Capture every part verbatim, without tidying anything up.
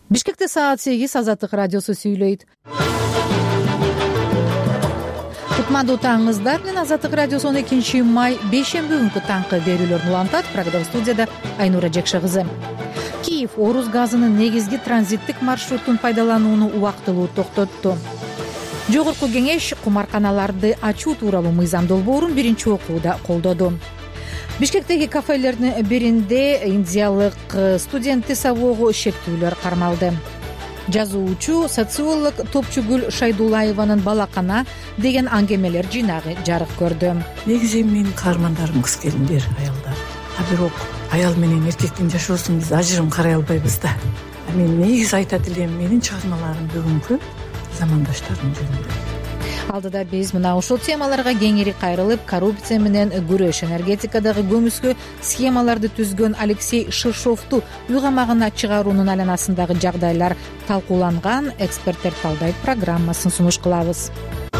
Бишкекте саат сегиз, Азаттык радиосу сүйлөйт. Кутмандуу таңыңыздар менен Азаттык радиосу он экинчи май бейшемби күнкү таңкы берүүлөрүн улантат. Программа студияда Айнура Жекше кызы. Киев орус газынын негизги транзиттик маршрутун пайдаланууну убактылуу токтотту. Жогорку кеңеш кумарканаларды ачуу тууралуу мыйзам долбоорун биринчи окууда колдоду. Бишкектеги кафелердин биринде индиялык студентти сабоого шектүүлөр кармалды. Жазуучу, социолог Топчугүл Шайдулаеванын «Балакана» деген аңгемелер жыйнагы жарык көрдү. Негизи менин каармандарым кыз келиндер, аялдар. А бирок аял менен эркектин жашоосун биз ажырым карай албайбыз да. Мен негизи айтат элем, менин чыгармаларым бүгүнкү замандаштардын жөнүндө. Алдыда биз мына ушул темаларга кеңири кайрылып, коррупция менен күрөш, энергетикадагы көмүскө схемаларды түзгөн Алексей Ширшовду үй камагына чыгаруунун айланасындагы жагдайлар талкууланган. Эксперттер талдайт программасын сунуш кылабыз.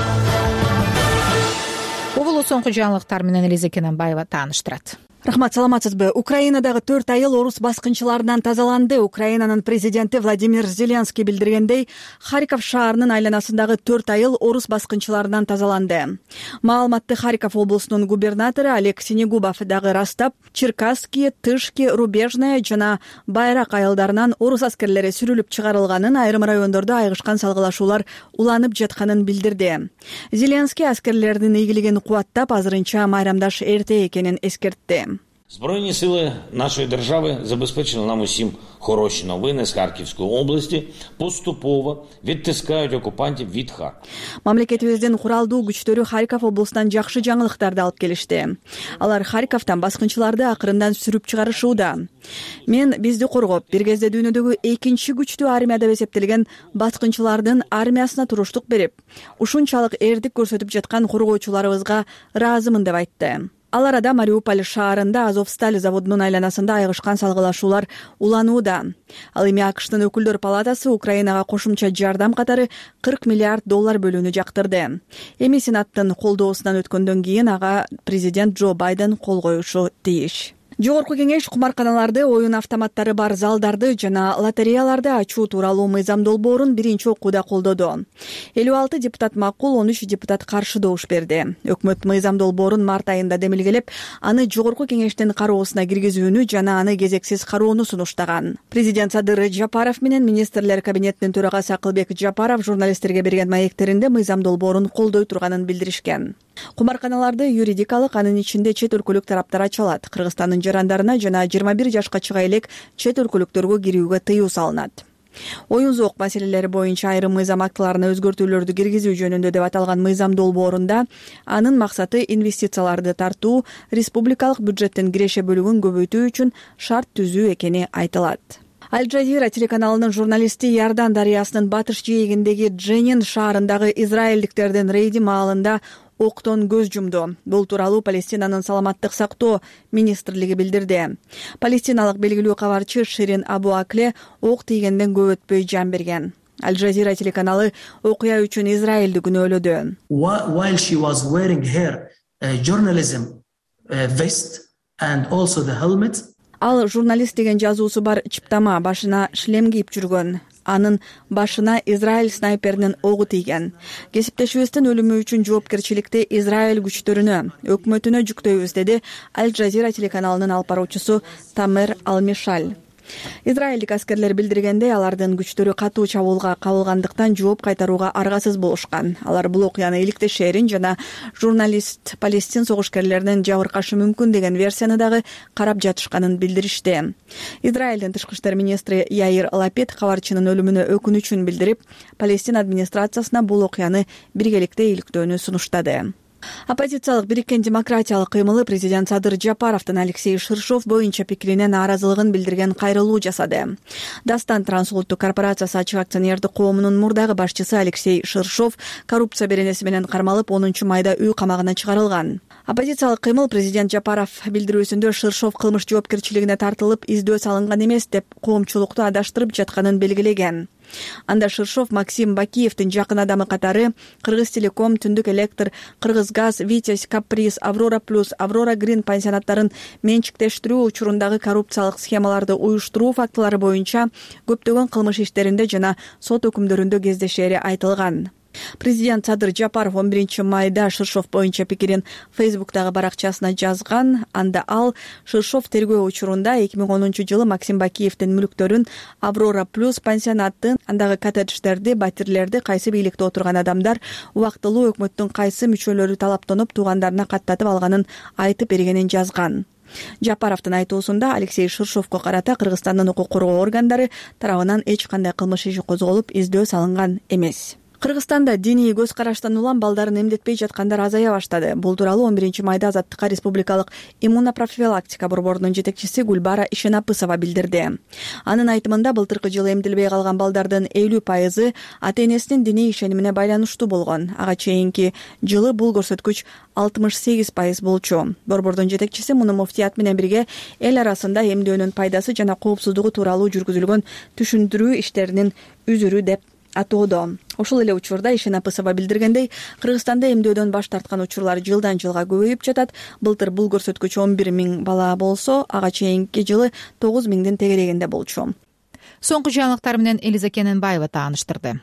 Оболу соңку жаңылыктар менен Элиза Кененбаева тааныштырат. Рахмат, саламатсызбы? Украинадагы төрт айыл орус баскынчыларынан тазаланды. Украинанын президенти Владимир Зеленский билдиргендей, Харьков шаарынын айланасындагы төрт айыл орус баскынчыларынан тазаланды. Маалыматты Харьков облусунун губернатору Олег Синегубов дагы растап, Черкасский, Тышки, Рубежная жана Байрак айылдарынан орус аскерлери сүрүлүп чыгарылганын, айрым райондордо айгышкан салгылашуулар уланып жатканын билдирди. Зеленский аскерлердин ийгилигин кубаттап, азырынча майрамдаш эрте экенин эскертти. Збройні сили нашої держави забезпечили нам усім хороші новини з Харківської області, поступово відтискають окупантів від Харкова. Мамлекетибиздин куралдуу күчтөрү Харьков облусунан жакшы жаңылыктарды алып келишти. Алар Харьковтан баскынчыларды акырындан сүрүп чыгарышууда. Мен бизди коргоп, бир кезде дүйнөдөгү экинчи күчтүү армия деп эсептелген баскынчылардын армиясына туруштук берип, ушунчалык эрдик көрсөтүп жаткан коргоочуларыбызга ыраазымын деп айтты. Ал арада Мариуполь шаарында Азовсталь заводунун айланасында айгышкан салгылашуулар уланууда. Ал эми АКШтын өкүлдөр палатасы Украинага кошумча жардам катары кырк миллиард доллар бөлүүнү жактырды. Эми Сенаттын колдоосунан өткөндөн кийин ага президент Джо Байден кол коюшу тийиш. Жогорку кеңеш кумарканаларды, оюн автоматтары бар залдарды жана лотереяларды ачуу тууралуу мыйзам долбоорун биринчи окууда колдоду. элүү алты депутат макул, он үч депутат каршы добуш берди. Өкмөт мыйзам долбоорун март айында демилгелеп, аны жогорку кеңештин кароосуна киргизүүнү жана аны кезексиз кароону сунуштаган. Президент Садыр Жапаров менен министрлер кабинетинин төрагасы Акылбек Жапаров журналисттерге берген маектеринде мыйзам долбоорун колдой турганын билдиришкен. Кумарканаларды юридикалык, анын ичинде чет өлкөлүк тараптар ача алат. Кыргызстандын жарандарына жана жыйырма бир жашка чыга элек чет өлкөлүктөргө кирүүгө тыюу салынат. Оюн зоок маселелери боюнча айрым мыйзам актыларына өзгөртүүлөрдү киргизүү жөнүндө деп аталган мыйзам долбоорунда анын максаты инвестицияларды тартуу, республикалык бюджеттин киреше бөлүгүн көбөйтүү үчүн шарт түзүү экени айтылат. Аль-Джазира телеканалынын журналисти Иордан дарыясынын батыш жээгиндеги Дженин шаарындагы израилдиктердин рейди маалында октон көз жумду. Бул тууралуу Палестинанын саламаттык сактоо министрлиги билдирди. Палестиналык белгилүү кабарчы Ширин Абу Акле ок тийгенден көп өтпөй жан берген. Аль-Джазира телеканалы окуя үчүн Израилди күнөөлөдү. While she was wearing her uh, journalism uh, vest and also the helmet, Ал журналист деген жазуусу бар чыптама, башына шлем кийип жүргөн. Анын башына Израиль снайперинин огу тийген. Кесиптешибиздин өлүмү үчүн жоопкерчиликти Израиль күчтөрүнө, өкмөтүнө жүктөйбүз, деди Аль-Джазира телеканалынын алып баруучусу Тамер Алмишаль. Израилдик аскерлер билдиргендей, алардын күчтөрү катуу чабуулга кабылгандыктан жооп кайтарууга аргасыз болушкан. Алар бул окуяны иликтешерин жана журналист Палестин согушкерлеринин жабыркашы мүмкүн деген версияны дагы карап жатышканын билдиришти. Израилдин тышкы иштер министри Яир Лапид кабарчынын өлүмүнө өкүнүчүн билдирип, Палестин администрациясына бул окуяны биргеликте иликтөөнү сунуштады. Оппозициялык бириккен демократиялык кыймылы президент Садыр Жапаровдун Алексей Ширшов боюнча пикирине нааразылыгын билдирген кайрылуу жасады. Дастан трансулуттук корпорациясы ачык акционердик коомунун мурдагы башчысы Алексей Ширшов коррупция беренеси менен кармалып онунчу майда үй камагына чыгарылган. Оппозициялык кыймыл президент Жапаров билдирүүсүндө Ширшов кылмыш жоопкерчилигине тартылып, издөө салынган эмес деп коомчулукту адаштырып жатканын белгилеген. Анда Ширшов Максим Бакиевдин жакын адамы катары Кыргыз Телеком, Түндүк Электр, Кыргыз Газ, Витязь, Каприз, Аврора Плюс, Аврора Грин пансионаттарын менчиктештирүү учурундагы коррупциялык схемаларды уюштуруу фактылары боюнча көптөгөн кылмыш иштеринде жана сот өкүмдөрүндө кездешери айтылган. Президент Садыр Жапаров он биринчи майда Ширшов боюнча пикирин Фейсбуктагы баракчасына жазган. Анда ал Ширшов тергөө учурунда эки миң онунчу жылы Максим Бакиевдин мүлктөрүн Аврора Плюс пансионатын, андагы коттедждерди, батирлерди кайсы бийликте отурган адамдар убактылуу өкмөттүн кайсы мүчөлөрү талаптанып туугандарына каттатып алганын айтып бергенин жазган. Жапаровдун айтуусунда Алексей Ширшовго карата Кыргызстандын укук коргоо органдары тарабынан эч кандай кылмыш иши козголуп, издөө салынган эмес. Кыргызстанда диний көз караштан улам балдарын эмдетпей жаткандар азая баштады. Бул тууралуу он биринчи майда Азаттыкка Республикалык иммунопрофилактика борборунун жетекчиси Гүлбара Ишенапысова билдирди. Анын айтымында былтыркы жылы эмдилбей калган балдардын элүү пайызы ата-энесинин диний ишенимине байланыштуу болгон. Ага чейинки жылы бул көрсөткүч алтымыш сегиз пайыз болчу. Борбордун жетекчиси муну муфтият менен бирге эл арасында эмдөөнүн пайдасы жана коопсуздугу тууралуу жүргүзүлгөн түшүндүрүү иштеринин үзүрү деп атоодо. Ошол эле учурда Ишенапысова билдиргендей, Кыргызстанда эмдөөдөн баш тарткан учурлар жылдан жылга көбөйүп жатат. Былтыр бул көрсөткүч он бир миң бала болсо, ага чейинки жылы тогуз миңдин тегерегинде болчу. Соңку жаңылыктар менен Элиза Кененбаева тааныштырды.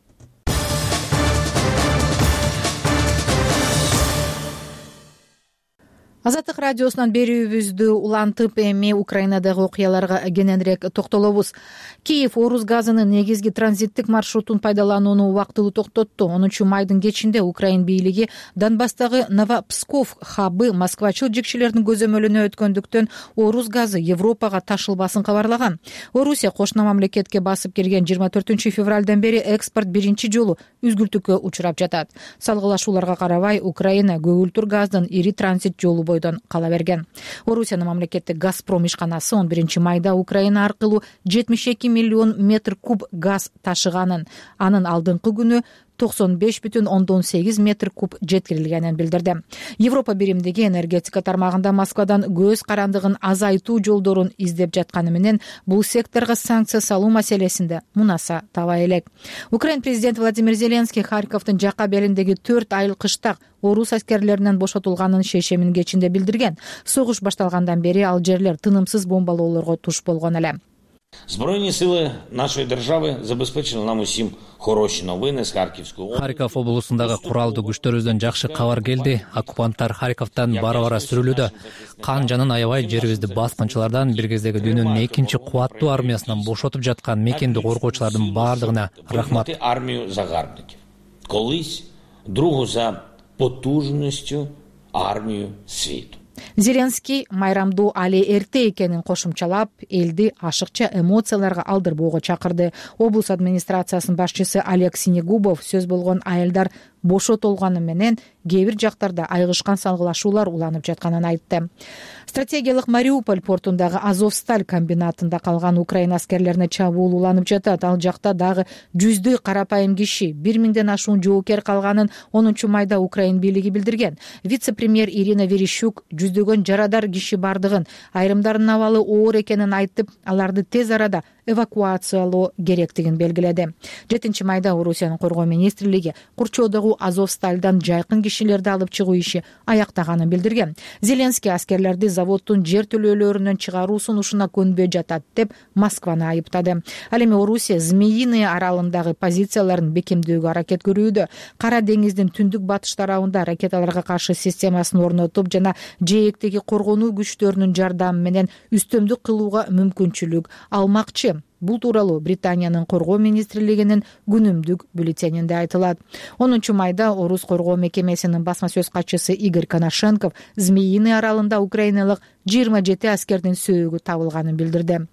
Азаттык радиосунан берүүбүздү улантып, эми Украинадагы окуяларга кененирээк токтолобуз. Киев Орус газынын негизги транзиттик маршрутун пайдаланууну убактылуу токтотту. онунчу майдын кечинде Украин бийлиги Донбасстагы Новопсков хабы москвачыл жикшилердин көзөмөлүнө өткөндүктөн Орус газы Европага ташылбасын кабарлаган. Орусия кошуна мамлекетке басып кирген жыйырма төртүнчү февралдан бери экспорт биринчи жолу үзгүлтүккө учурап жатат. Салгылашууларга карабай, Украина көгүлтүр газдын ири транзит жолу бойдон кала берген. Орусиянын мамлекеттик Газпром ишканасы он биринчи майда Украина аркылуу жетимиш эки миллион метр куб газ ташыганын, анын алдыңкы күнү токсон беш бүтүн ондон сегиз метр куб жеткирилгенин билдирди. Европа биримдиги энергетика тармагында Москвадан көз карандыгын азайтуу жолдорун издеп жатканы менен бул секторго санкция салуу маселесинде мунаса таба элек. Украин президенти Владимир Зеленский Харьковдун жака белиндеги төрт айыл кыштак орус аскерлеринен бошотулганын шешемин кечинде билдирген. Согуш башталгандан бери ал жерлер тынымсыз бомбалоолорго туш болгон эле. Збройні сили нашої держави забезпечили нам усім хороші новини з Харківської області. Харьков облусундагы куралдуу күчтөрүбүздөн жакшы кабар келди. Оккупанттар Харьковтан бара-бара сүрүлүүдө. Кан жанын аябай жерибизди баскынчылардан, бир кездеги дүйнөнүн экинчи кубаттуу армиясынан бошотуп жаткан мекенди коргоочулардын баардыгына рахмат. Армію загарбників. Колись другу за потужністю армію світу. Зеленский майрамдуу али эрте экенин кошумчалап, элди ашыкча эмоцияларга алдырбоого чакырды. Облус администрациясынын башчысы Олег Синегубов сөз болгон айылдар бошотулганы менен кээ бир жактарда айгышкан салгылашуулар уланып жатканын айтты. Стратегиялык Мариуполь портундагы Азовсталь комбинатында калган Украина аскерлерине чабуул уланып жатат. Ал жакта дагы жүздөй карапайым киши, бир миңден ашуун жоокер калганын онунчу майда Украин бийлиги билдирген. Вице-премьер Ирина Верещук жүздөгөн жарадар киши бардыгын, айрымдарынын абалы оор экенин айтып, аларды тез арада эвакуациялоо керектигин белгиледи. жетинчи майда Орусиянын коргоо министрлиги Курчоодогу Азовстальдан жайкын кишилерди алып чыгуу иши аяктаганын билдирген. Зеленский аскерлерди заводдун жер төлөөлөрүнөн чыгаруу сунушуна көнбөй жатат деп Москваны айыптады. Ал эми Орусия Змеиный аралындагы позицияларын бекемдөөгө аракет көрүүдө. Кара деңиздин түндүк батыш тарабында ракеталарга каршы системасын орнотуп жана жээктеги коргонуу күчтөрүнүн жардамы менен үстөмдүк кылууга мүмкүнчүлүк алмакчы. Бул тууралуу Британиянын коргоо министрлигинин күнүмдүк бюллетенинде айтылат. онунчу майда Орус коргоо мекемесинин басма сөз катчысы Игорь Коношенков Змеиный аралында украиналык жыйырма жети аскердин сөөгү табылганын билдирди.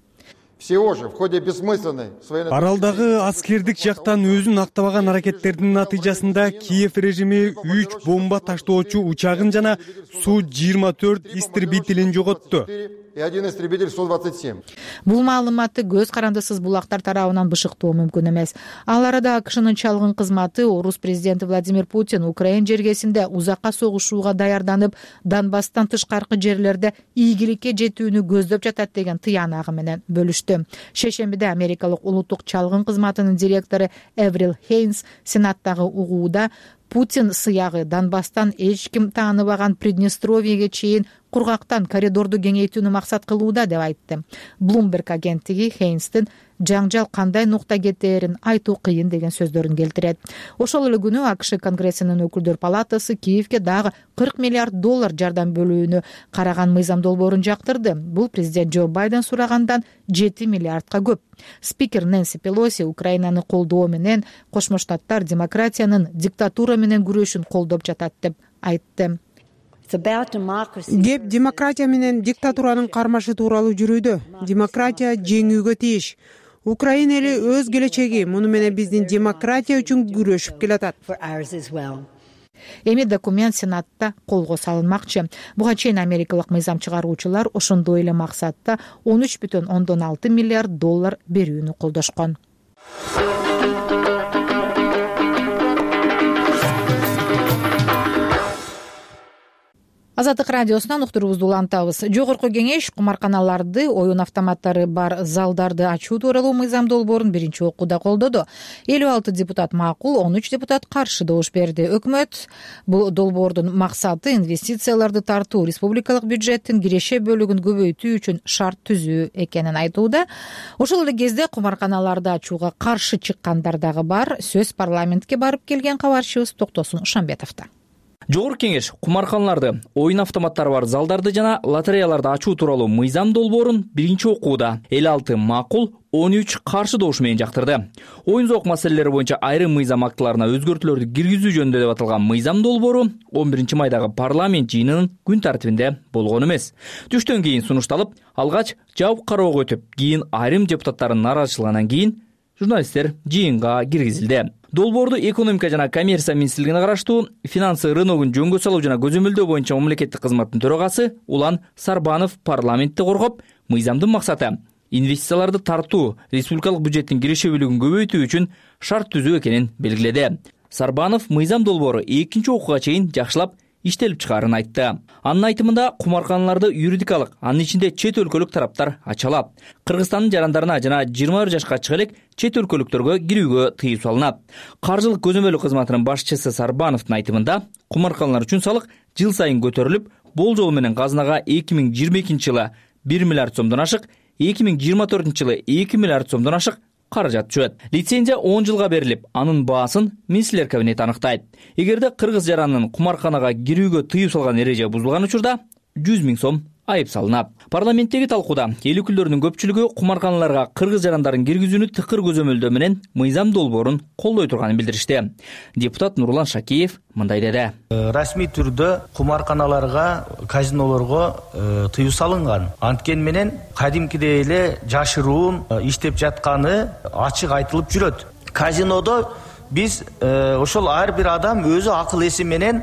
Аралдагы аскердик жактан өзүн актабаган аракеттердин натыйжасында Киев режими үч бомба таштоочу учагын жана Су жыйырма төрт истребителин жоготту. и один истребитель Су двадцать семь. Бул маалыматты көз карандысыз булактар тарабынан бышыктоо мүмкүн эмес. Ал арада АКШнын чалгын кызматы орус президенти Владимир Путин Украин жергесинде узакка согушууга даярданып, Донбасстан тышкаркы жерлерде ийгиликке жетүүнү көздөп жатат деген тыянагы менен бөлүштү. Шешембиде америкалык улуттук чалгын кызматынын директору Эврил Хейнс сенаттагы угууда Путин сыягы Донбасстан эч ким тааныбаган Приднестровьеге чейин кургактан коридорду кеңейтүүнү максат кылууда деп айтты. Bloomberg агенттиги Хейнстин жаңжал кандай нукта кетээрин айтуу кыйын деген сөздөрүн келтирет. Ошол эле күнү АКШ Конгрессинин өкүлдөр палатасы Киевке дагы кырк миллиард доллар жардам бөлүүнү караган мыйзам долбоорун жактырды. Бул президент Джо Байден сурагандан жети миллиардка көп. Спикер Нэнси Пелоси Украинаны колдоо менен Кошмо Штаттар демократиянын диктатура менен күрөшүн колдоп жатат деп айтты. Кеп демократия менен диктатуранын кармашы тууралуу жүрүүдө. Демократия жеңүүгө тийиш. Украина эли өз келечеги, муну менен биздин демократия үчүн күрөшүп келатат. Эми документ Сенатта колго салынмакчы. Буга чейин америкалык мыйзам чыгаруучулар ошондой эле максатта он үч бүтүн ондон алты миллиард доллар берүүнү колдошкон. Азаттык радиосунан уктуруубузду улантабыз. Жогорку кеңеш кумарканаларды, оюн автоматтары бар залдарды ачуу тууралуу мыйзам долбоорун биринчи окууда колдоду. элүү алты депутат макул, он үч депутат каршы добуш берди. Өкмөт бул долбоордун максаты инвестицияларды тартуу, республикалык бюджеттин киреше бөлүгүн көбөйтүү үчүн шарт түзүү экенин айтууда. Ошол эле кезде кумарканаларды ачууга каршы чыккандар дагы бар. Сөз парламентке барып келген кабарчыбыз Токтосун Шамбетовдо. Жогорку кеңеш кумарканаларды, оюн автоматтары бар залдарды жана лотереяларды ачуу тууралуу мыйзам долбоорун биринчи окууда элүү алты макул, он үч каршы добуш менен жактырды. Оюн зоок маселелери боюнча айрым мыйзам актыларына өзгөртүүлөрдү киргизүү жөнүндө деп аталган мыйзам долбоору он биринчи майдагы парламент жыйынынын күн тартибинде болгон эмес. Түштөн кийин сунушталып, алгач жабык кароого өтүп, кийин айрым депутаттардын нааразычылыгынан кийин журналисттер жыйынга киргизилди. Долбоорду экономика жана коммерция министрлигине караштуу финансы рыногун жөнгө салуу жана көзөмөлдөө боюнча мамлекеттик кызматтын төрагасы Улан Сарбанов парламентте коргоп, мыйзамдын максаты инвестицияларды тартуу, республикалык бюджеттин киреше бөлүгүн көбөйтүү үчүн шарт түзүү экенин белгиледи. Сарбанов мыйзам долбоору экинчи окууга чейин жакшылап иштелип чыгаарын айтты. Анын айтымында кумарканаларды юридикалык, анын ичинде чет өлкөлүк тараптар ача алат. Кыргызстандын жарандарына жана жыйырма бир жашка чыга элек чет өлкөлүктөргө кирүүгө тыюу салынат. Каржылык көзөмөлүү кызматынын башчысы Сарбановдун айтымында кумарканалар үчүн салык жыл сайын көтөрүлүп, болжол менен казынага эки миң жыйырма экинчи жылы бир миллиард сомдон ашык, эки миң жыйырма төртүнчү жылы эки миллиард сомдон ашык каражат түшөт. Лицензия он жылга берилип, анын баасын министрлер кабинети аныктайт. Эгерде кыргыз жаранынын кумарканага кирүүгө тыюу салган эреже бузулган учурда жүз миң сом айып салынат. Парламенттеги талкууда эл өкүлдөрүнүн көпчүлүгү кумарканаларга кыргыз жарандарын киргизүүнү тыкыр көзөмөлдөө менен мыйзам долбоорун колдой турганын билдиришти. Депутат Нурлан Шакеев мындай деди. Расмий түрдө кумарканаларга, казинолорго тыюу салынган. Анткени менен кадимкидей эле жашыруун иштеп жатканы ачык айтылып жүрөт. Казинодо биз ошол ар бир адам өзү акыл эси менен,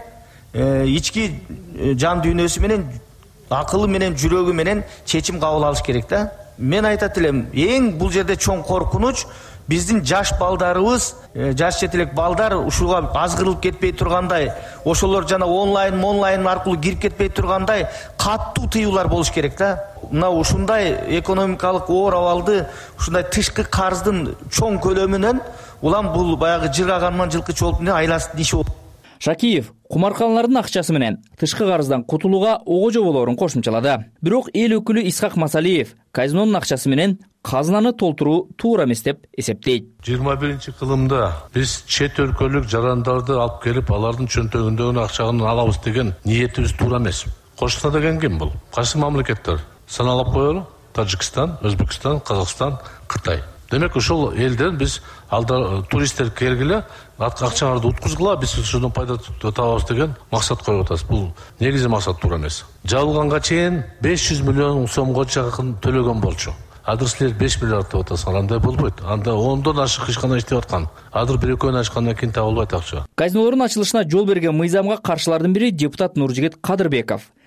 ички жан дүйнөсү менен, акылы менен, жүрөгү менен чечим кабыл алыш керек да. Мен айтат элем, эң бул жерде чоң коркунуч биздин жаш балдарыбыз, жаш жетелек балдар ушуга азгырылып кетпей тургандай, ошолор жана онлайн, онлайн аркылуу кирип кетпей тургандай каттуу тыюулар болуш керек да. Мына ушундай экономикалык оор абалды, ушундай тышкы карздын чоң көлөмүнөн улам бул баягы жыргаганман жылкы чолуп айласын иши болуп. Шакиев кумарканалардын акчасы менен тышкы карыздан кутулууга огожо болоорун кошумчалады. Бирок эл өкүлү Исхак Масалиев казинонун акчасы менен казынаны толтуруу туура эмес деп эсептейт. жыйырма биринчи кылымда биз чет өлкөлүк жарандарды алып келип, алардын чөнтөгүндөгү акчаны алабыз деген ниетибиз туура эмес. Кошуна деген ким бул? Кайсы мамлекеттер? Саналап коелу: Тажикстан, Өзбекстан, Казакстан, Кытай. Демек ошол элден биз алда туристтер келгиле, акчаңарды уткузгула, биз ошондон пайда табабыз деген максат коюп атабыз. Бул негизи максат туура эмес. Жабылганга чейин беш жүз миллион сомго жакын төлөгөн болчу. Азыр силер беш миллиард деп атасыңар, андай болбойт. Анда ондон ашык иш гана иштеп аткан. Азыр бир экөөнү ачкандан кийин табылбайт акча. Казинолордун ачылышына жол берген мыйзамга каршылардын бири депутат Нуржигит Кадырбеков.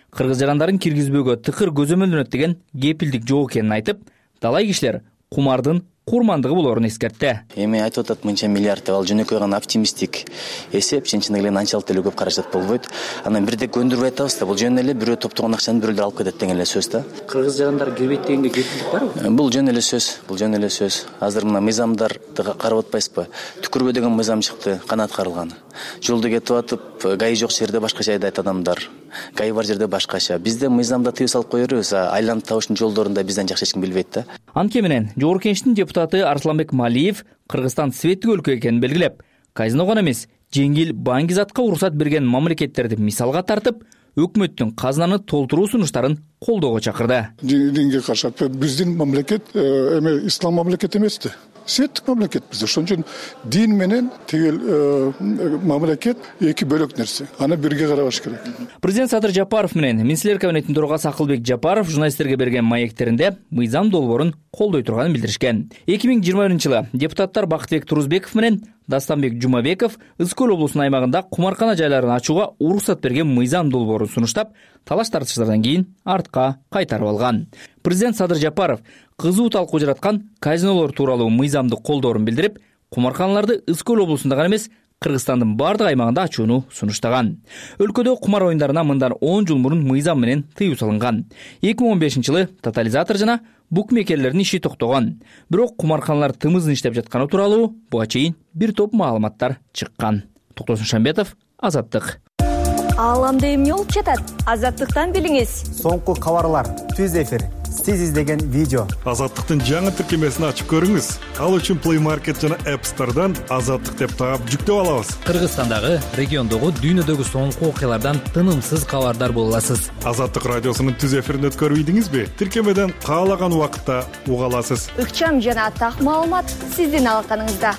кыргыз жарандарын киргизбөөгө тыкыр көзөмөлдөнөт деген кепилдик жок экенин айтып, далай кишилер кумардын курмандыгы болоорун эскертти. Эми айтып атат мынча миллиард деп ал жөнөкөй гана оптимисттик эсеп, чын эле анчалык деле көп каражат болбойт. Анан бирдек өндүрбөй атабыз да, бул жөн эле бирөө топтогон акчаны бирөөлөр алып кетет деген эле сөз да. Кыргыз жарандар кирбейт дегенге кепилдик барбы? Бул жөн эле сөз, бул жөн эле сөз. Азыр мына мыйзамдарды карап атпайсызбы? Түкүрбө деген мыйзам чыкты, канат карылган. Жолду кетип атып, гаи жок жерде башкача айдайт адамдар. Гаи бар жерде башкача. Бизде мыйзамда тыюу салып кое беребиз, айланып табыштын жолдорун да бизден жакшы эч ким билбейт да. Анткени менен Жогорку Кеңештин депутаты Арсланбек Малиев Кыргызстан светтик өлкө экенин белгилеп, казиного гана эмес, жеңил баңгизатка уруксат берген мамлекеттерди мисалга тартып, өкмөттүн казынаны толтуруу сунуштарын колдоого чакырды. Динге каршы биздин мамлекет эме ислам мамлекети эмести. Светтик мамлекет бизде. Ошон үчүн дин менен тигил мамлекет эки бөлөк нерсе. Аны бирге карабаш керек. Президент Садыр Жапаров менен Министрлер кабинетинин төрагасы Акылбек Жапаров журналисттерге берген маектеринде мыйзам долбоорун колдой турганын билдиришкен. эки миң жыйырма биринчи жылы депутаттар Бактыбек Турузбеков менен Дастанбек Жумабеков Ызкөл облусунун аймагында кумаркана жайларын ачууга уруксат берген мыйзам долбоорун сунуштап, талаш тартыштардан кийин артка кайтарып алган. Президент Садыр Жапаров кызуу талкуу жараткан казинолор тууралуу мыйзамды колдоорун билдирип, кумарканаларды Ызкөл облусунда гана эмес, Кыргызстандын бардык аймагында ачууну сунуштаган. Өлкөдө кумар оюндарына мындан он жыл мурун мыйзам менен тыюу салынган. эки миң он бешинчи жылы тотализатор жана букмекерлердин иши токтогон. Бирок кумарканалар тымызын иштеп жатканы тууралуу буга чейин бир топ маалыматтар чыккан. Токтосун Шамбетов, Азаттык. Ааламда эмне болуп жатат? Азаттыктан билиңиз. Соңку кабарлар, түз эфир, сиз издеген видео. Азаттыктын жаңы тиркемесин ачып көрүңүз. Ал үчүн Play Market жана App Store'дан Азаттык деп таап жүктөп алабыз. Кыргызстандагы, региондогу, дүйнөдөгү соңку окуялардан тынымсыз кабардар боло аласыз. Азаттык радиосунун түз эфирин өткөрүп ийдиңизби? Тиркемеден каалаган убакытта уга аласыз. Ыкчам жана так маалымат сиздин алаканыңызда.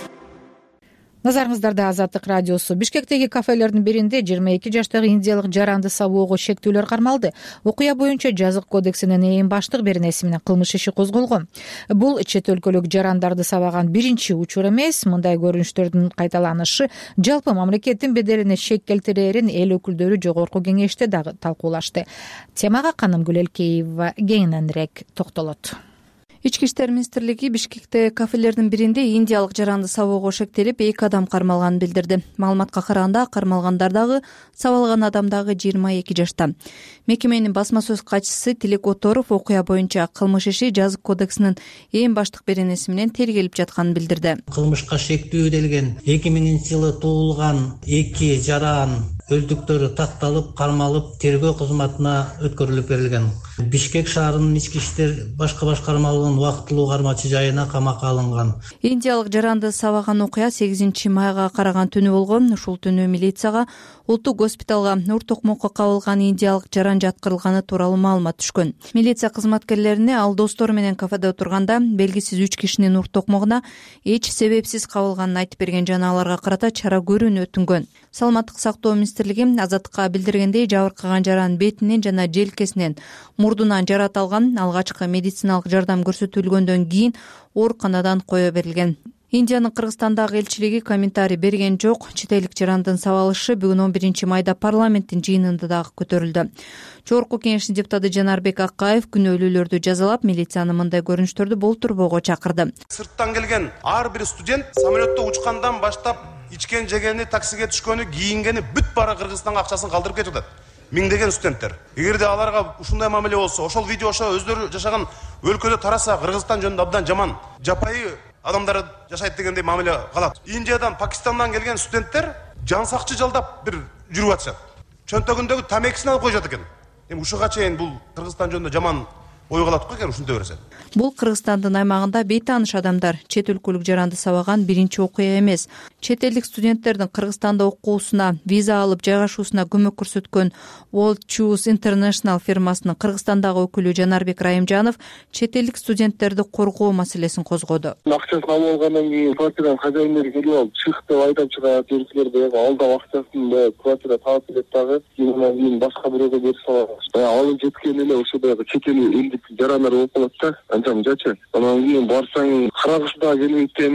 Назарыңыздарда Азаттык радиосу. Бишкектеги кафелердин биринде жыйырма эки жаштагы индиялык жаранды сабоого шектүүлөр кармалды. Окуя боюнча жазык кодексинин эң баштык беренеси менен кылмыш иши козголгон. Бул чет өлкөлүк жарандарды сабаган биринчи учур эмес. Мындай көрүнүштөрдүн кайталанышы жалпы мамлекеттин беделине шек келтирерин эл өкүлдөрү Жогорку Кеңеште дагы талкуулашты. Темага Канымгүл Элкеева кеңиненирээк токтолот. Ички иштер министрлиги Бишкекте кафелердин биринде индиялык жаранды сабоого шектелип, эки адам кармалганын билдирди. Маалыматка караганда, кармалгандар дагы, сабалган адам дагы жыйырма эки жашта. Мекеменин басма сөз катчысы Тилек Оторов окуя боюнча кылмыш иши жазык кодексинин эң баштык беренеси менен тергелип жатканын билдирди. Кылмышка шектүүделген эки миңинчи жылы туулган эки жаран өлтүктөрү такталып, кармалып, тергөө кызматына өткөрүлүп берилген. Бишкек шаарынын ички иштер башка башкармалыгынын убактылуу кармачы жайына камакка алынган. Индиялык жаранды сабаган окуя сегизинчи майга караган түнү болгон. Ушул түнү милицияга улуттук госпиталга Нур Токмокко кабылган индиялык жаран жаткырылганы тууралуу маалымат түшкөн. Милиция кызматкерлерине ал достору менен кафеде отурганда белгисиз үч кишинин Нур Токмогуна эч себепсиз кабылганын айтып берген жана аларга карата чара көрүүнү өтүнгөн. Саламаттык сактоо министрлиги Азаттыкка билдиргендей, жабыркаган жаран бетинен жана желкесинен, мурдунан жарат алган. Алгачкы медициналык жардам көрсөтүлгөндөн кийин ооруканадан кое берилген. Индиянын Кыргызстандагы элчилиги комментарий берген жок. Чет элдик жарандын сабалышы бүгүн он биринчи майда парламенттин жыйынында дагы көтөрүлдү. Жогорку Кеңештин депутаты Жанарбек Акаев күнөөлүүлөрдү жазалап, милицияны мындай көрүнүштөрдү болтурбоого чакырды. Сырттан келген ар бир студент самолетто учкандан баштап ичкен жегени, таксиге түшкөнү, кийингени бүт баары Кыргызстанга акчасын калтырып кетип атат. Миңдеген студенттер. Эгерде аларга ушундай мамиле болсо, ошол видео ошо өздөрү жашаган өлкөдө тараса, Кыргызстан жөнүндө абдан жаман, жапайы адамдар жашайт дегендей мамиле калат. Индиядан, Пакистандан келген студенттер жан сакчы жалдап бир жүрүп атышат. Чөнтөгүндөгү тамекисин алып коюшат экен. Эми ушуга чейин бул Кыргызстан жөнүндө жаман ой калат го эгер ушундай берсе. Бул Кыргызстандын аймагында бейтааныш адамдар чет өлкөлүк жаранды сабаган биринчи окуя эмес. Чет элдик студенттердин Кыргызстанда окуусуна, виза алып жайгашуусуна көмөк көрсөткөн World Choose International фирмасынын Кыргызстандагы өкүлү Жанарбек Райымжанов чет элдик студенттерди коргоо маселесин козгоду. Акчасын алып алгандан кийин квартиранын хозяиндери келип алып, чык деп айдап чыгат, жүрүклөрдө алдап акчасын да квартира таап келет дагы, кийин башка бирөөгө берип салат. Алып жеткен эле ошо дагы чет элдик жарандар болуп калат да, анча мынчачы. Анан кийин барсаң, карагышта келбейт эмнечи.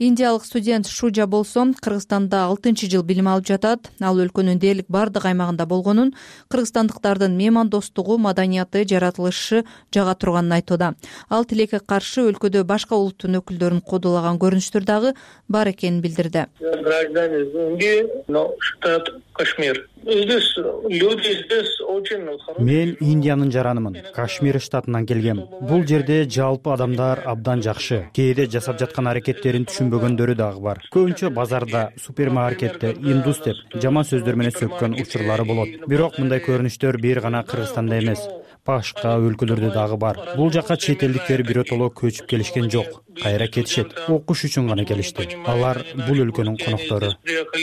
Индиялык студент Шужа болсо Кыргызстанда алтынчы жыл билим алып жатат. Ал өлкөнүн дээрлик бардык аймагында болгонун, кыргызстандыктардын меймандостугу, маданияты, жаратылышы жага турганын айтууда. Ал тилекке каршы өлкөдө башка улуттун өкүлдөрүн кодолаган көрүнүштөр дагы бар экенин билдирди. Мен Индиянын жаранымын. Кашмир штатынан келгем. Бул жерде жалпы адамдар абдан жакшы. Кээде жасап жаткан аракеттерин түшүнбөгөндөрү дагы бар. Көбүнчө базарда, супермаркетте индус деп жаман сөздөр менен сөккөн учурлары болот. Бирок мындай көрүнүштөр бир гана Кыргызстанда эмес, башка өлкөлөрдө дагы бар. Бул жака чет элдиктер биротоло көчүп келишкен жок. Кайра кетишет. Окуш үчүн гана келишти. Алар бул өлкөнүн коноктору.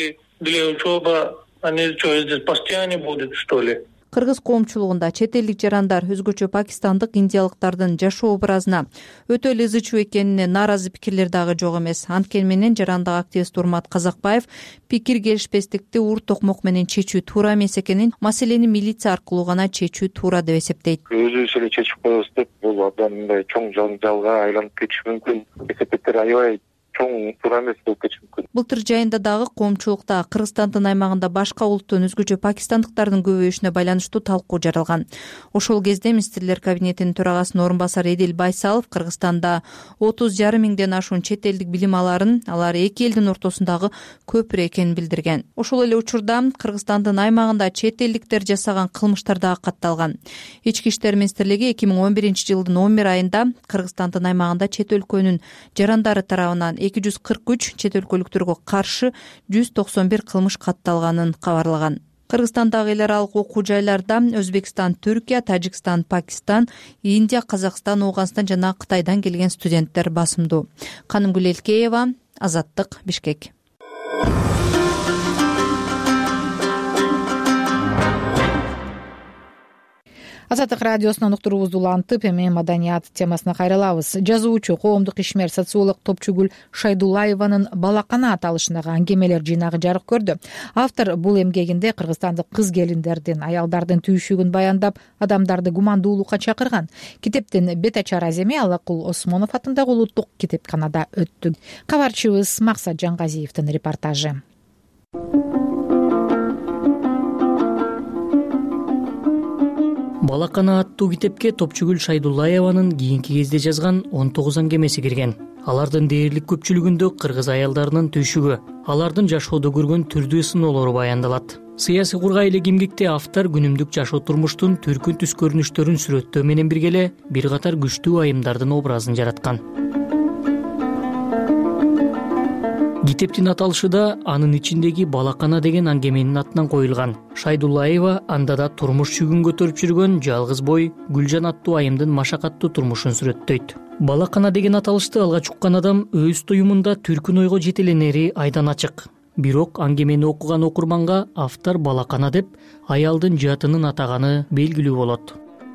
Кыргыз коомчулугунда чет элдик жарандар өзгөчө пакистандык, индиялыктардын жашоо образына өтө эле ызы чуу экенине нааразы пикирлер дагы жок эмес. Анткени менен жарандык активист Урмат Казакбаев пикир келишпестикти ур токмок менен чечүү туура эмес экенин, маселени милиция аркылуу гана чечүү туура деп эсептейт. Өзүбүз эле чечип коебуз деп бул абдан мындай чоң жаңжалга айланып кетиши мүмкүн. Эсептектер аябай чоң туура эмес болуп кетиши мүмкүн. Былтыр жайында дагы коомчулукта Кыргызстандын аймагында башка улуттун, өзгөчө пакистандыктардын көбөйүшүнө байланыштуу талкуу жаралган. Ошол кезде министрлер кабинетинин төрагасынын орун басары Эдил Байсалов Кыргызстанда отуз жарым миңден ашуун чет элдик билим аларын, алар эки элдин ортосундагы көпүрө экенин билдирген. Ошол эле учурда Кыргызстандын аймагында чет элдиктер жасаган кылмыштар дагы катталган. Ички иштер министрлиги эки миң он биринчи жылдын он бир айында Кыргызстандын аймагында чет өлкөнүн жарандары тарабынан эки жүз кырк үч, чет өлкөлүктөргө каршы жүз токсон бир кылмыш катталганын кабарлаган. Кыргызстандагы эл аралык окуу жайларда Өзбекстан, Түркия, Тажикстан, Пакистан, Индия, Казакстан, Ооганстан жана Кытайдан келген студенттер басымдуу. Канымгүл Элкеева, Азаттык, Бишкек. Азаттык радиосунан уктуруубузду улантып, эми маданият темасына кайрылабыз. Жазуучу, коомдук ишмер, социолог Топчугүл Шайдуллаеванын Балакана аталышындагы аңгемелер жыйнагы жарык көрдү. Автор бул эмгегинде кыргызстандык кыз келиндердин, аялдардын түйшүгүн баяндап, адамдарды гумандуулукка чакырган. Китептин бет ачар аземи Алакул Осмонов атындагы улуттук китепканада өттү. Кабарчыбыз Максат Жангазиевдин репортажы. Балакана аттуу китепке Топчугүл Шайдуллаеванын кийинки кезде жазган он тогуз аңгемеси кирген. Алардын дээрлик көпчүлүгүндө кыргыз аялдарынын түйшүгү, алардын жашоодо көргөн түрдүү сыноолору баяндалат. Сыясий кургай эле кимдикте автор күнүмдүк жашоо турмуштун түркүн түс көрүнүштөрүн сүрөттөө менен бирге эле бир катар күчтүү айымдардын образын жараткан. Китептин аталышы да анын ичиндеги Балакана деген аңгеменин атынан коюлган. Шайдуллаева анда да турмуш жүгүн көтөрүп жүргөн жалгыз бой Гүлжан аттуу айымдын машакаттуу турмушун сүрөттөйт. Балакана деген аталышты алгач уккан адам өз туюмунда түркүн ойго жетеленери айдан ачык. Бирок аңгемени окуган окурманга автор Балакана деп аялдын жаатынын атаганы белгилүү болот.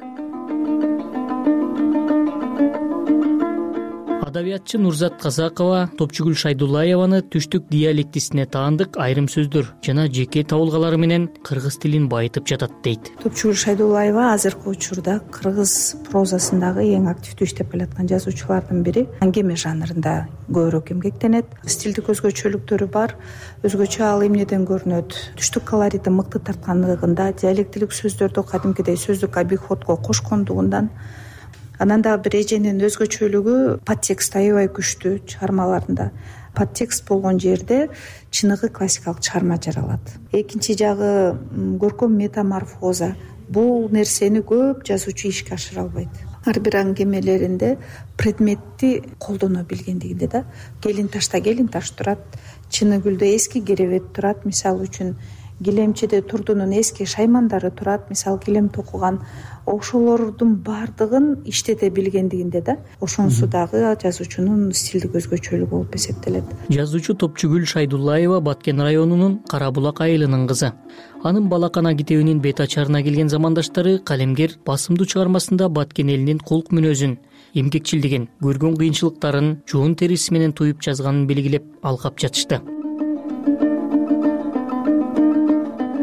Адабиятчы Нурзат Казакова Топчугүл Шайдуллаеваны түштүк диалектисине таандык айрым сөздөр жана жеке табылгалары менен кыргыз тилин байытып жатат дейт. Топчугүл Шайдуллаева азыркы учурда кыргыз прозасындагы эң активдүү иштеп келаткан жазуучулардын бири. Аңгеме жанрында көбүрөөк эмгектенет. Стилдик өзгөчөлүктөрү бар. Өзгөчө ал эмнеден көрүнөт? Түштүк колоритти мыкты тарткандыгында, диалектилик сөздөрдү кадимкидей сөздүк обиходко кошкондугундан. Анан дагы бир эженин өзгөчөлүгү подтекст аябай күчтүү чыгармаларында. Подтекст болгон жерде чыныгы классикалык чыгарма жаралат. Экинчи жагы көркөм метаморфоза. Бул нерсени көп жазуучу ишке ашыра албайт. Ар бир аңгемелеринде предметти колдоно билгендигинде да. Келин ташта келин таш турат, чыны гүлдө эски керебет турат, мисалы үчүн килемчеде турдунун эски шаймандары турат, мисалы килем токуган. Ошолордун баардыгын иштете билгендигинде да, ошонусу дагы жазуучунун стилдик өзгөчөлүгү болуп эсептелет. Жазуучу Топчугүл Шайдуллаева Баткен районунун Карабулак айылынын кызы. Анын Балакана китебинин бет ачарына келген замандаштары калемгер басымдуу чыгармасында Баткен элинин кулк мүнөзүн, эмгекчилдигин, көргөн кыйынчылыктарын жуун териси менен туюп жазганын белгилеп алкап жатышты.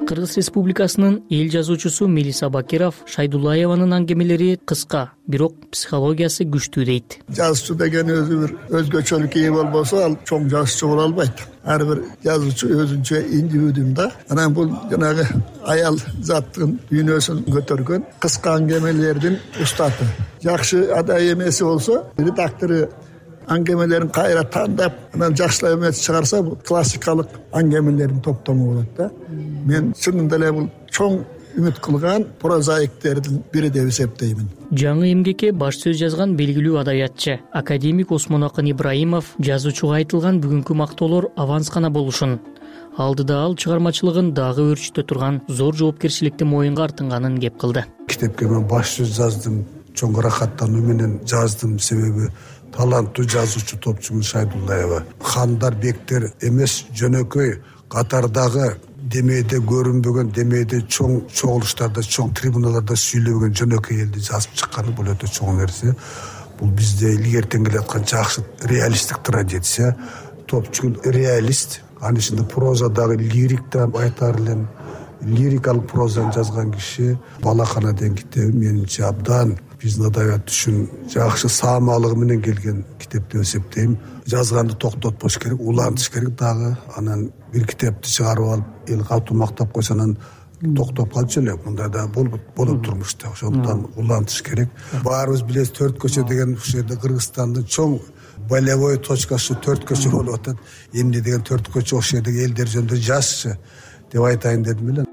Кыргыз Республикасынын эл жазуучусу Мелиса Бакиров Шайдуллаеванын аңгемелери кыска, бирок психологиясы күчтүү дейт. Жазуучу деген өзү бир өзгөчөлүк ээ болбосо, ал чоң жазуучу боло албайт. Ар бир жазуучу өзүнчө индивидуум да. Анан бул жанагы аял заттын дүйнөсүн көтөргөн кыска аңгемелердин устаты. Жакшы адай эмеси болсо, редактору аңгемелерин кайра тандап, анан жакшылап эмес чыгарса, бул классикалык аңгемелердин топтому болот да. Мен чынында эле бул чоң үмүт кылган прозаиктердин бири деп эсептеймин. Жаңы эмгекке баш сөз жазган белгилүү адабиятчы академик Осмонакын Ибраимов жазуучуга айтылган бүгүнкү мактоолор аванс гана болушун, алдыда ал чыгармачылыгын дагы өрчүтө турган зор жоопкерчиликти моюнга артынганын кеп кылды. Китепке мен баш сөз жаздым, чоң ырахаттануу менен жаздым, себеби таланттуу жазуучу топчугун Шайдуллаева. Хандар, бектер эмес, жөнөкөй катардагы демейде көрүнбөгөн, демейде чоң чогулуштарда, чоң трибуналарда сүйлөбөгөн жөнөкөй элди жазып чыкканы бул өтө чоң нерсе. Бул бизде илгертен келаткан жакшы реалисттик традиция. Топчугун реалист, анын ичинде прозадагы лирик да айтар элем. Лирикалык прозаны жазган киши Балакана деген китеби менимче абдан биздин адабият үчүн жакшы саамалыгы менен келген китеп деп эсептейм. Жазганды токтотпош керек, улантыш керек дагы. Анан бир китепти чыгарып алып, эл катуу мактап койсо анан токтоп калчу эле. Мындай да болот, болот турмушта. Ошондуктан улантыш керек. Баарыбыз билебиз, төрт көчө деген ушул жерде Кыргызстандын чоң болевой точкасы төрт көчө болуп атат. Эмне деген төрт көчө ошол жердеги элдер жөнүндө жазчы деп айтайын дедим эле.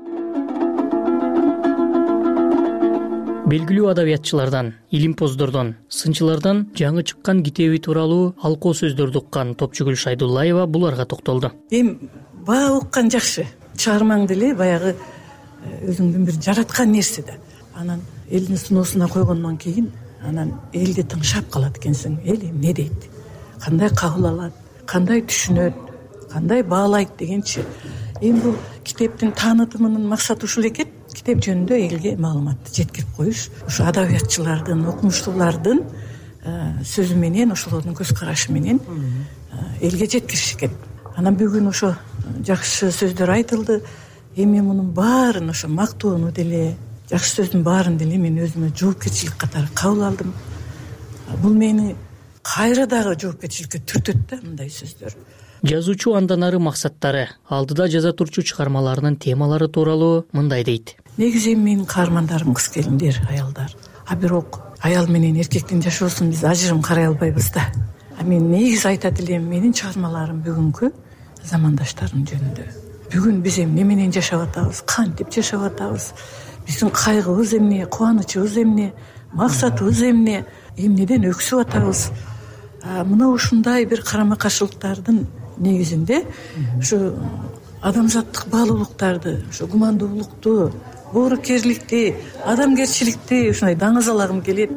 Белгилүү адабиятчылардан, илимпоздордон, сынчылардан жаңы чыккан китеби тууралуу алкоо сөздөрдү уккан Топчугүл Шайдуллаева буларга токтолду. Эми баа уккан жакшы. Чыгармаң деле баягы өзүңдүн бир жараткан нерсе да. Анан элдин сыноосуна койгондон кийин, анан элди тыңшап калат экенсиң. Эл эмне дейт? Кандай кабыл алат? Кандай түшүнөт? Кандай баалайт дегенчи. Эми бул китептин таанытымынын максаты ушул экен. Китеп жөнүндө элге маалыматты жеткирип коюш, ушу адабиятчылардын, окумуштуулардын сөзү менен, ошолордун көз карашы менен элге жеткириш экен. Анан бүгүн ошо жакшы сөздөр айтылды. Эми мунун баарын ошо мактоону деле, жакшы сөздүн баарын деле мен өзүмө жоопкерчилик катары кабыл алдым. Бул мени кайра дагы жоопкерчиликке түртөт да мындай сөздөр. Жазуучу андан ары максаттары, алдыда жаза турчу чыгармаларынын темалары тууралуу мындай дейт. Негизи менин каармандарым кыз келиндер, аялдар. А бирок аял менен эркектин жашоосун биз ажырым карай албайбыз да. А мен негизи айтат элем, менин чыгармаларым бүгүнкү замандаштарым жөнүндө. Бүгүн биз эмне менен жашап атабыз, кантип жашап атабыз, биздин кайгыбыз эмне, кубанычыбыз эмне, максатыбыз эмне, эмнеден өксүп атабыз. Мына ушундай бир карама каршылыктардын негизинде ушу адамзаттык баалуулуктарды, ушу гумандуулукту, боорукерликти, адамгерчиликти ушундай даңазалагым келет.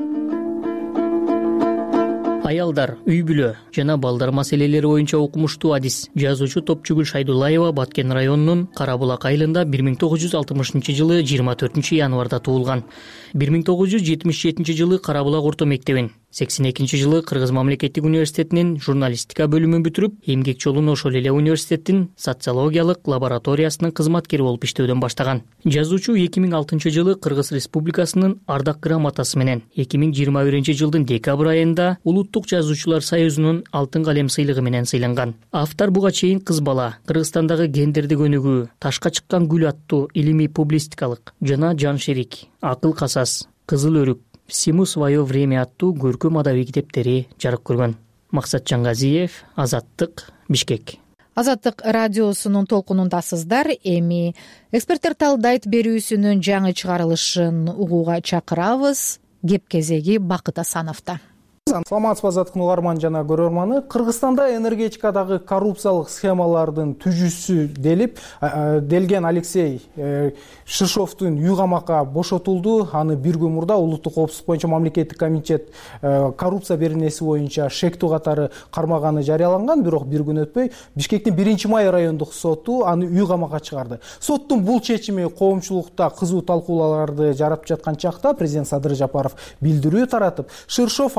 Аялдар, үй бүлө жана балдар маселелери боюнча окумуштуу адис жазуучу Топчугүл Шайдуллаева Баткен районунун Кара Булак айылында бир миң тогуз жүз алтымышынчы жылы жыйырма төртүнчү январда туулган. бир миң тогуз жүз жетимиш жетинчи жылы Кара Булак орто мектебин, сексен экинчи жылы Кыргыз мамлекеттик университетинин журналистика бөлүмүн бүтүрүп, эмгек жолун ошол эле университеттин социологиялык лабораториясынын кызматкери болуп иштөөдөн баштаган. Жазуучу эки миң алтынчы жылы Кыргыз Республикасынын Ардак грамотасы менен эки миң жыйырма биринчи жылдын декабрь айында Улуттук жазуучулар союзунун Алтын калем сыйлыгы менен сыйланган. Автор буга чейин Кыз бала, Кыргызстандагы гендердик өнүгүү, Ташка чыккан гүл аттуу илимий публистикалык жана Жан шерик, Акыл касас, Кызыл өрүк, Всему свое время аттуу көркөм адабий китептери жарык көргөн. Максат Жангазиев, Азаттык, Бишкек. Азаттык радиосунун толкунундасыздар. Эми эксперттер талдайт берүүсүнүн жаңы чыгарылышын угууга чакырабыз. Кеп кезеги Бакыт Асановдо. Саламатсызбы азаттык угарман жана көрөрманы. Кыргызстанда энергетикадагы коррупциялык схемалардын түзүүсү делип, делген Алексей Шишовдун үй камакка бошотулду. Аны бир күн мурда улуттук коопсуздук боюнча мамлекеттик комитет коррупция беренеси боюнча шектүү катары кармаганы жарыяланган, бирок бир күн өтпөй Бишкектин биринчи май райондук соту аны үй камакка чыгарды. Соттун бул чечими коомчулукта кызуу талкууларды жарап жаткан чакта президент Садыр Жапаров билдирүү таратып, Шишов аны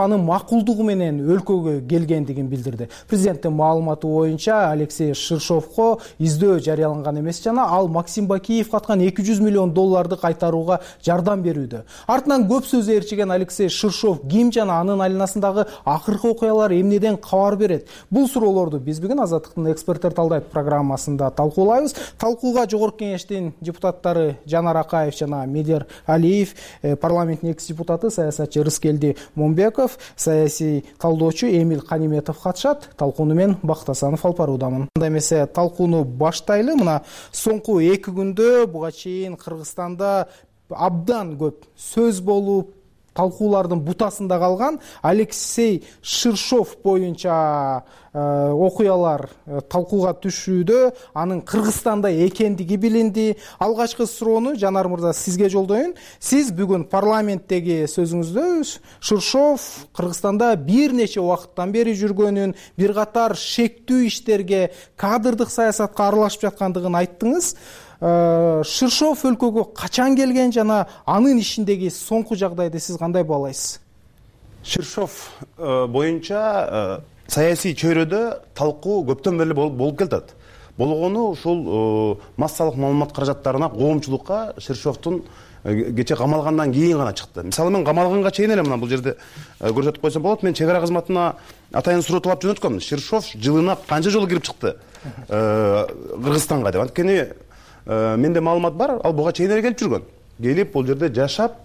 макулдугу менен өлкөгө келгендигин билдирди. Президенттин маалыматы боюнча Алексей Ширшовго издөө жарыяланган эмес жана ал Максим Бакиев каткан эки жүз миллион долларды кайтарууга жардам берүүдө. Артынан көп сөз ээрчиген Алексей Ширшов ким жана анын айланасындагы акыркы окуялар эмнеден кабар берет? Бул суроолорду биз бүгүн Азаттыктын эксперттер талдайт программасында талкуулайбыз. Талкууга Жогорку Кеңештин депутаттары Жанар Акаев жана Медер Алиев, парламенттин экс-депутаты саясатчы Рыскелди Момбеков, саясий талдоочу Эмил Каниметов катышат. Талкууну мен Бактасанов алып баруудамын. Анда эмесе талкууну баштайлы. Мына соңку эки күндө буга чейин Кыргызстанда абдан көп сөз болуп, талкуулардын бутасында калган Алексей Ширшов боюнча э, окуялар э, талкууга түшүүдө, анын Кыргызстанда экендиги билинди. Алгачкы суроону Жанар мырза сизге жолдоюн. Сиз бүгүн парламенттеги сөзүңүздө Ширшов Кыргызстанда бир нече убакыттан бери жүргөнүн, бир катар шектүү иштерге, кадрдык саясатка аралашып жаткандыгын айттыңыз. Ширшов өлкөгө качан келген жана анын ишиндеги соңку жагдайды сиз кандай баалайсыз? Ширшов боюнча саясий чөйрөдө талкуу көптөн бери болуп келатат. Болгону ушул массалык маалымат каражаттарына коомчулукка Ширшовдун кече камалгандан кийин гана чыкты. Мисалы мен камалганга чейин эле мына бул жерде көрсөтүп койсом болот. Мен чек ара кызматына атайын суротулап жөнөткөм. Ширшов жылына канча жолу кирип чыкты Кыргызстанга деп. Анткени менде маалымат бар, ал буга чейин эле келип жүргөн. Келип бул жерде жашап,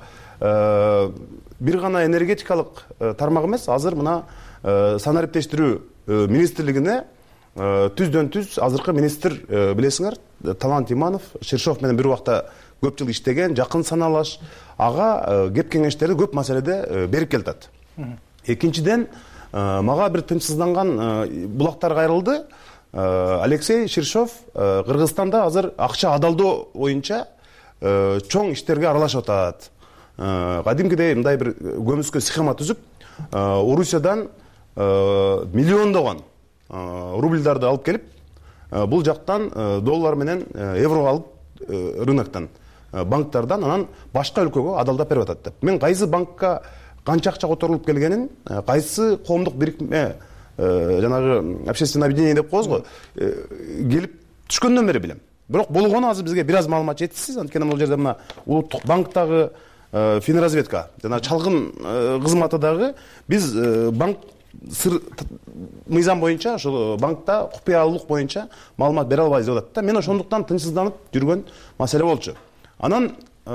бир гана энергетикалык тармак эмес, азыр мына санариптештирүү министрлигине түздөн түз азыркы министр билесиңер, Талант Иманов Ширшов менен бир убакта көп жыл иштеген, жакын саналаш, ага кеп кеңештерди көп маселеде берип келатат. Экинчиден, мага бир тынчсызданган булактар кайрылды. Алексей Ширшов Кыргызстанда азыр акча адалдоо боюнча чоң иштерге аралашып атат. Кадимкидей мындай бир көмүскө схема түзүп, Орусиядан миллиондогон рубльдарды алып келип, бул жактан доллар менен евро алып рыноктон, банктардан, анан башка өлкөгө адалдап берип атат деп. Мен кайсы банкка канча акча которулуп келгенин, кайсы коомдук бирикме жанагы общественное объединение деп коебуз го, келип түшкөндөн бери билем. Бирок болгону азыр бизге бир аз маалымат жетишсиз. Анткени бул жерде мына улуттук банктагы финразведка жана чалгын кызматыдагы биз банк сыр мыйзам боюнча ошол банкта купуялуулук боюнча маалымат бере албайбыз деп атат да. Мен ошондуктан тынчсызданып жүргөн маселе болчу. Анан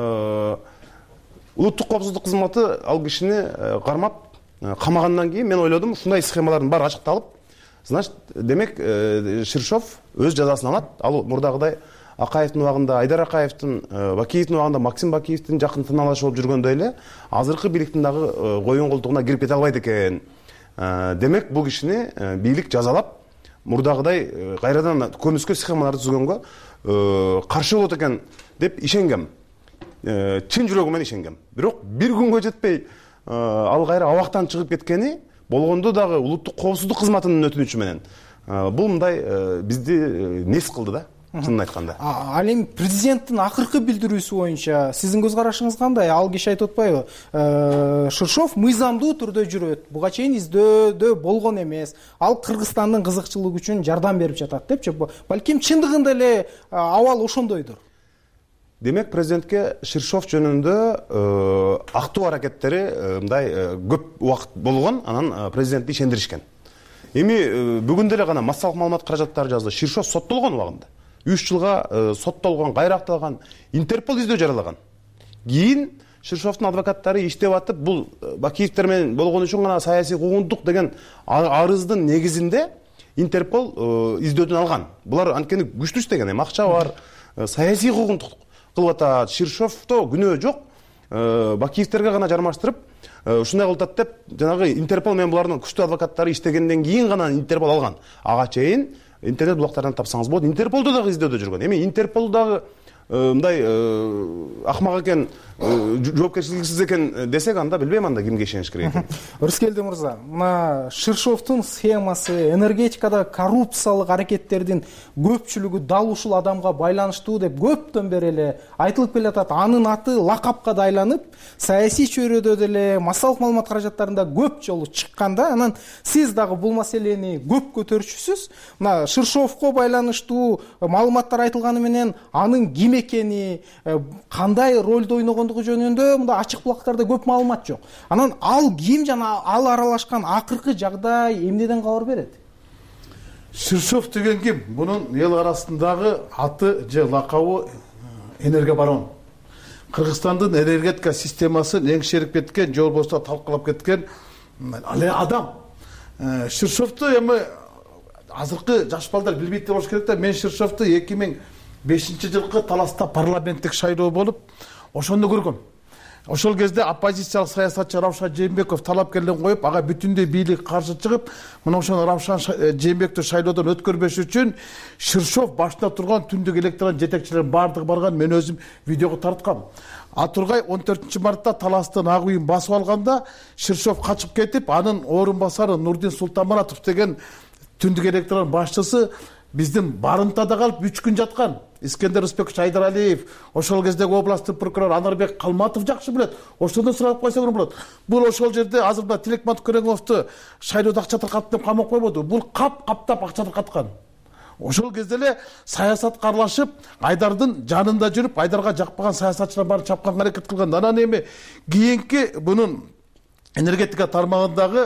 улуттук коопсуздук кызматы ал кишини кармап камагандан кийин мен ойлодум, ушундай схемалардын баары ачыкталып, значит, демек Ширшов өз жазасын алат. Ал мурдагыдай Акаевдин убагында, Айдар Акаевдин, Бакиевдин убагында Максим Бакиевдин жакын тыналашы болуп жүргөндөй эле азыркы бийликтин дагы коюн колтугуна кирип кете албайт экен. Демек бул кишини бийлик жазалап, мурдагыдай кайрадан көмүскө схемаларды түзгөнгө каршы болот экен деп ишенгем. Чын жүрөгүм менен ишенгем. Бирок бир күнгө жетпей ал кайра абактан чыгып кеткени болгондо дагы улуттук коопсуздук кызматынын өтүнүчү менен бул мындай бизди нес кылды да, чынын айтканда. Ал эми президенттин акыркы билдирүүсү боюнча сиздин көз карашыңыз кандай? Ал киши айтып атпайбы? Ширшов мыйзамдуу түрдө жүрөт, буга чейин издөөдө болгон эмес, ал Кыргызстандын кызыкчылыгы үчүн жардам берип жатат депчи. Балким чындыгында эле абал ошондойдур. Демек, президентке Ширшов жөнүндө актуу аракеттери мындай көп убакыт болгон, анан президентти ишендиришкен. Эми бүгүн деле гана массалык маалымат каражаттары жазды. Ширшов соттолгон убагында үч жылга соттолгон, кайракталган, Интерпол издөө жарыялаган. Кийин Ширшовдун адвокаттары иштеп атып, бул Бакиевдер менен болгон үчүн гана саясий куугунтук деген арыздын негизинде Интерпол издөөдөн алган. Булар анткени күчтүү иштеген, эми акча бар, саясий куугунтук кылып атат. Ширшовдо күнөө жок, Бакиевдерге гана жармаштырып, ушундай кылып атат деп, жанагы Интерпол менен булардын күчтүү адвокаттары иштегенден кийин гана Интерпол алган. Ага чейин интернет булактарынан тапсаңыз болот. Интерполдо дагы издөөдө жүргөн. Эми Интерполдогу мындай акмак экен, жоопкерчиликсиз экен десек, анда билбейм анда кимге ишениш керек экенин. Рыскелди мырза, мына Ширшовдун схемасы, энергетикада коррупциялык аракеттердин көпчүлүгү дал ушул адамга байланыштуу деп көптөн бери эле айтылып келатат. Анын аты лакапка да айланып, саясий чөйрөдө деле, массалык маалымат каражаттарында көп жолу чыкканда, анан сиз дагы бул маселени көп көтөрчүсүз. Мына Ширшовго байланыштуу маалыматтар айтылганы менен анын ким экени, кандай ролду ойногондугу жөнүндө мында ачык булактарда көп маалымат жок. Анан ал ким жана ал аралашкан акыркы жагдай эмнеден кабар берет? Ширшов деген ким? Бунун эл арасындагы аты же лакабы энергобарон. Кыргызстандын энергетика системасын эңшерип кеткен, же болбосо талкалап кеткен адам. Ширшовду эми азыркы жаш балдар билбейт болуш керек да. Мен Ширшовду эки миң бешинчи жылкы таласта парламенттик шайлоо болуп, ошондо көргөм. Ошол кезде оппозициялык саясатчы Равшан Жээнбеков талапкерлерин коюп, ага бүтүндөй бийлик каршы чыгып, мына ошону Равшан Жээнбековду шайлоодон өткөрбөш үчүн Ширшов башында турган түндүк электорат жетекчилерин баардыгы барган, мен өзүм видеого тарткам. А Тургай он төртүнчү мартта таластын ак үйүн басып алганда, Ширшов качып кетип, анын орун басары Нурдин Султанмуратов деген түндүк электорат башчысы биздин барымтада калып үч күн жаткан. Искендер Рысбекович Айдаралиев, ошол кездеги областтык прокурор Анарбек Калматов жакшы билет. Ошондон сурап койсоңор болот. Бул ошол жерде азыр да Тилекман Көреновду шайлоодо акча таркаттым деп камап койбоду. Бул кап-каптап акча таркаткан. Ошол кезде эле саясатка аралашып, Айдардын жанында жүрүп, Айдарга жакпаган саясатчылар баары чапканга аракет кылган. Анан эми кийинки бунун энергетика тармагындагы